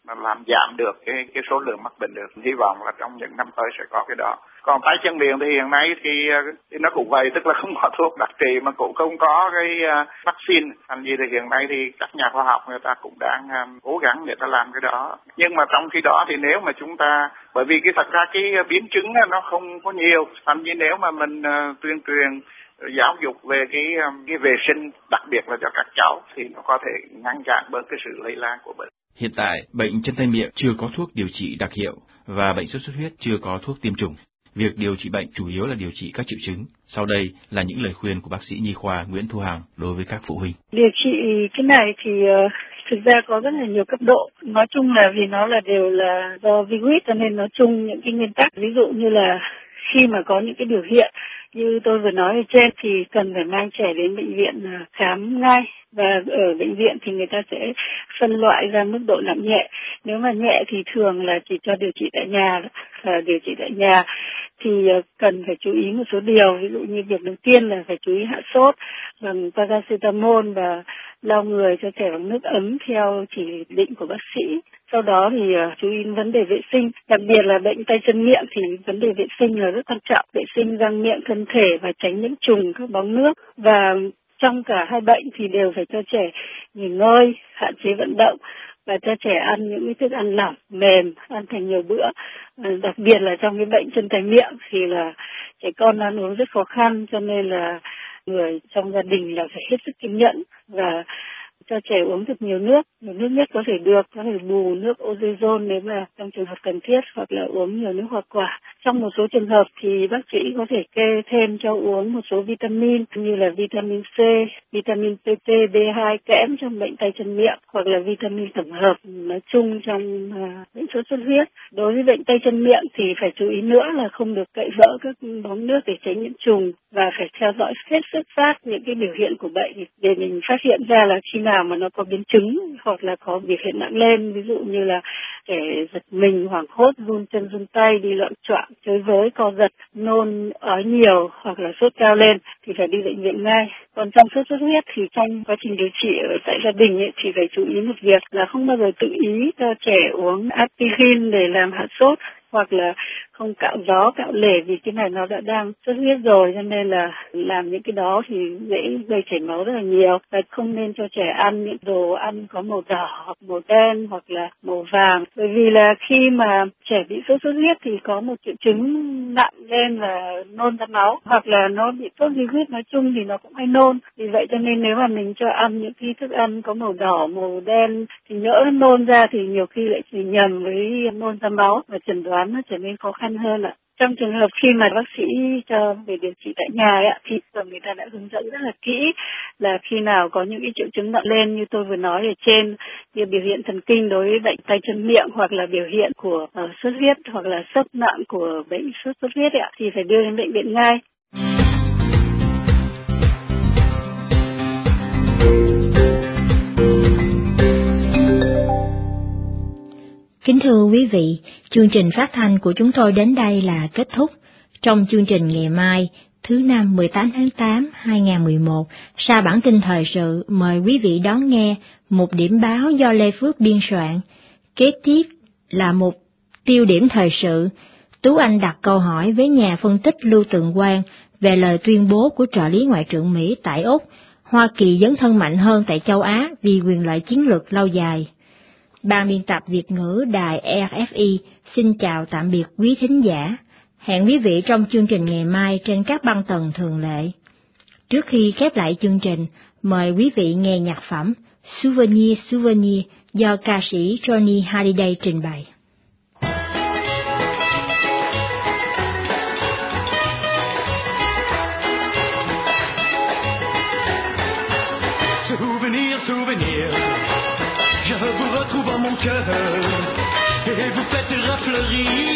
làm giảm được cái cái số lượng mắc bệnh được. Hy vọng là trong những năm tới sẽ có cái đó. Còn tay chân miệng thì hiện nay thì, thì nó cũng vậy, tức là không có thuốc đặc trị mà cũng không có cái uh, vaccine. Thành gì thì hiện nay thì các nhà khoa học người ta cũng đang um, cố gắng để ta làm cái đó. Nhưng mà trong khi đó thì nếu mà chúng ta, bởi vì cái thật ra cái biến chứng nó không có nhiều. Thành như nếu mà mình uh, tuyên truyền giáo dục về cái cái vệ sinh, đặc biệt là cho các cháu, thì nó có thể ngăn chặn bớt cái sự lây lan của bệnh. Hiện tại, bệnh chân tay miệng chưa có thuốc điều trị đặc hiệu và bệnh sốt xuất huyết chưa có thuốc tiêm chủng. Việc điều trị bệnh chủ yếu là điều trị các triệu chứng. Sau đây là những lời khuyên của bác sĩ nhi khoa Nguyễn Thu Hằng đối với các phụ huynh. Điều trị cái này thì uh, thực ra có rất là nhiều cấp độ. Nói chung là vì nó là đều là do virus, cho nên nói chung những cái nguyên tắc. Ví dụ như là khi mà có những cái biểu hiện như tôi vừa nói ở trên thì cần phải mang trẻ đến bệnh viện khám ngay. Và ở bệnh viện thì người ta sẽ phân loại ra mức độ nặng nhẹ. Nếu mà nhẹ thì thường là chỉ cho điều trị tại nhà. À, điều trị tại nhà thì cần phải chú ý một số điều. Ví dụ như việc đầu tiên là phải chú ý hạ sốt bằng paracetamol và lau người cho trẻ bằng nước ấm theo chỉ định của bác sĩ. Sau đó thì uh, chú ý vấn đề vệ sinh, đặc biệt là bệnh tay chân miệng thì vấn đề vệ sinh là rất quan trọng. Vệ sinh răng miệng, thân thể và tránh nhiễm trùng, các bóng nước. Và trong cả hai bệnh thì đều phải cho trẻ nghỉ ngơi, hạn chế vận động và cho trẻ ăn những cái thức ăn lỏng, mềm, ăn thành nhiều bữa. À, đặc biệt là trong cái bệnh chân tay miệng thì là trẻ con ăn uống rất khó khăn, cho nên là người trong gia đình là phải hết sức kiên nhẫn và cho trẻ uống thật nhiều nước, nhiều nước nhất có thể được, có thể bù nước ozezone nếu mà trong trường hợp cần thiết, hoặc là uống nhiều nước hoa quả. Trong một số trường hợp thì bác sĩ có thể kê thêm cho uống một số vitamin như là vitamin C, vitamin pê tê, B hai, kẽm trong bệnh tay chân miệng, hoặc là vitamin tổng hợp nói chung trong uh, bệnh sốt xuất huyết. Đối với bệnh tay chân miệng thì phải chú ý nữa là không được cậy vỡ các bóng nước để tránh nhiễm trùng và phải theo dõi hết sức sát những cái biểu hiện của bệnh để mình phát hiện ra là khi nào mà nó có biến chứng hoặc là có biểu hiện nặng lên, ví dụ như là trẻ giật mình, hoảng hốt, run chân run tay, đi loạn choạng, chới với, co giật, nôn, ói nhiều hoặc là sốt cao lên thì phải đi bệnh viện ngay. Còn trong sốt xuất huyết thì trong quá trình điều trị ở tại gia đình ấy, thì phải chú ý một việc là không bao giờ tự ý cho trẻ uống aspirin để làm hạ sốt, hoặc là không cạo gió, cạo lể, vì cái này nó đã đang sốt huyết rồi, cho nên là làm những cái đó thì dễ gây chảy máu rất là nhiều. Và không nên cho trẻ ăn những đồ ăn có màu đỏ hoặc màu đen hoặc là màu vàng, bởi vì là khi mà trẻ bị sốt xuất huyết thì có một triệu chứng nặng lên là nôn ra máu, hoặc là nó bị sốt virus nói chung thì nó cũng hay nôn. Vì vậy cho nên nếu mà mình cho ăn những cái thức ăn có màu đỏ, màu đen thì nhỡ nôn ra thì nhiều khi lại chỉ nhầm với nôn ra máu và chẩn đoán nó trở nên khó khăn hơn ạ. Trong trường hợp khi mà bác sĩ cho về điều trị tại nhà ấy, thì người ta đã hướng dẫn rất là kỹ là khi nào có những cái triệu chứng nặng lên như tôi vừa nói ở trên, như biểu hiện thần kinh đối với bệnh tay chân miệng hoặc là biểu hiện của uh, sốt huyết hoặc là sốc nặng của bệnh sốt xuất huyết ấy, thì phải đưa đến bệnh viện ngay. Kính thưa quý vị, chương trình phát thanh của chúng tôi đến đây là kết thúc. Trong chương trình ngày mai, thứ năm mười tám tháng tám năm hai nghìn không trăm mười một, sau bản tin thời sự, mời quý vị đón nghe một điểm báo do Lê Phước biên soạn. Kế tiếp là một tiêu điểm thời sự. Tú Anh đặt câu hỏi với nhà phân tích Lưu Tường Quang về lời tuyên bố của trợ lý Ngoại trưởng Mỹ tại Úc, Hoa Kỳ dấn thân mạnh hơn tại châu Á vì quyền lợi chiến lược lâu dài. Ban biên tập Việt ngữ đài e rờ ép i xin chào tạm biệt quý thính giả. Hẹn quý vị trong chương trình ngày mai trên các băng tần thường lệ. Trước khi khép lại chương trình, mời quý vị nghe nhạc phẩm Souvenir Souvenir do ca sĩ Johnny Hallyday trình bày. Souvenir, souvenir, je vous retrouve en mon cœur et vous faites rafleurir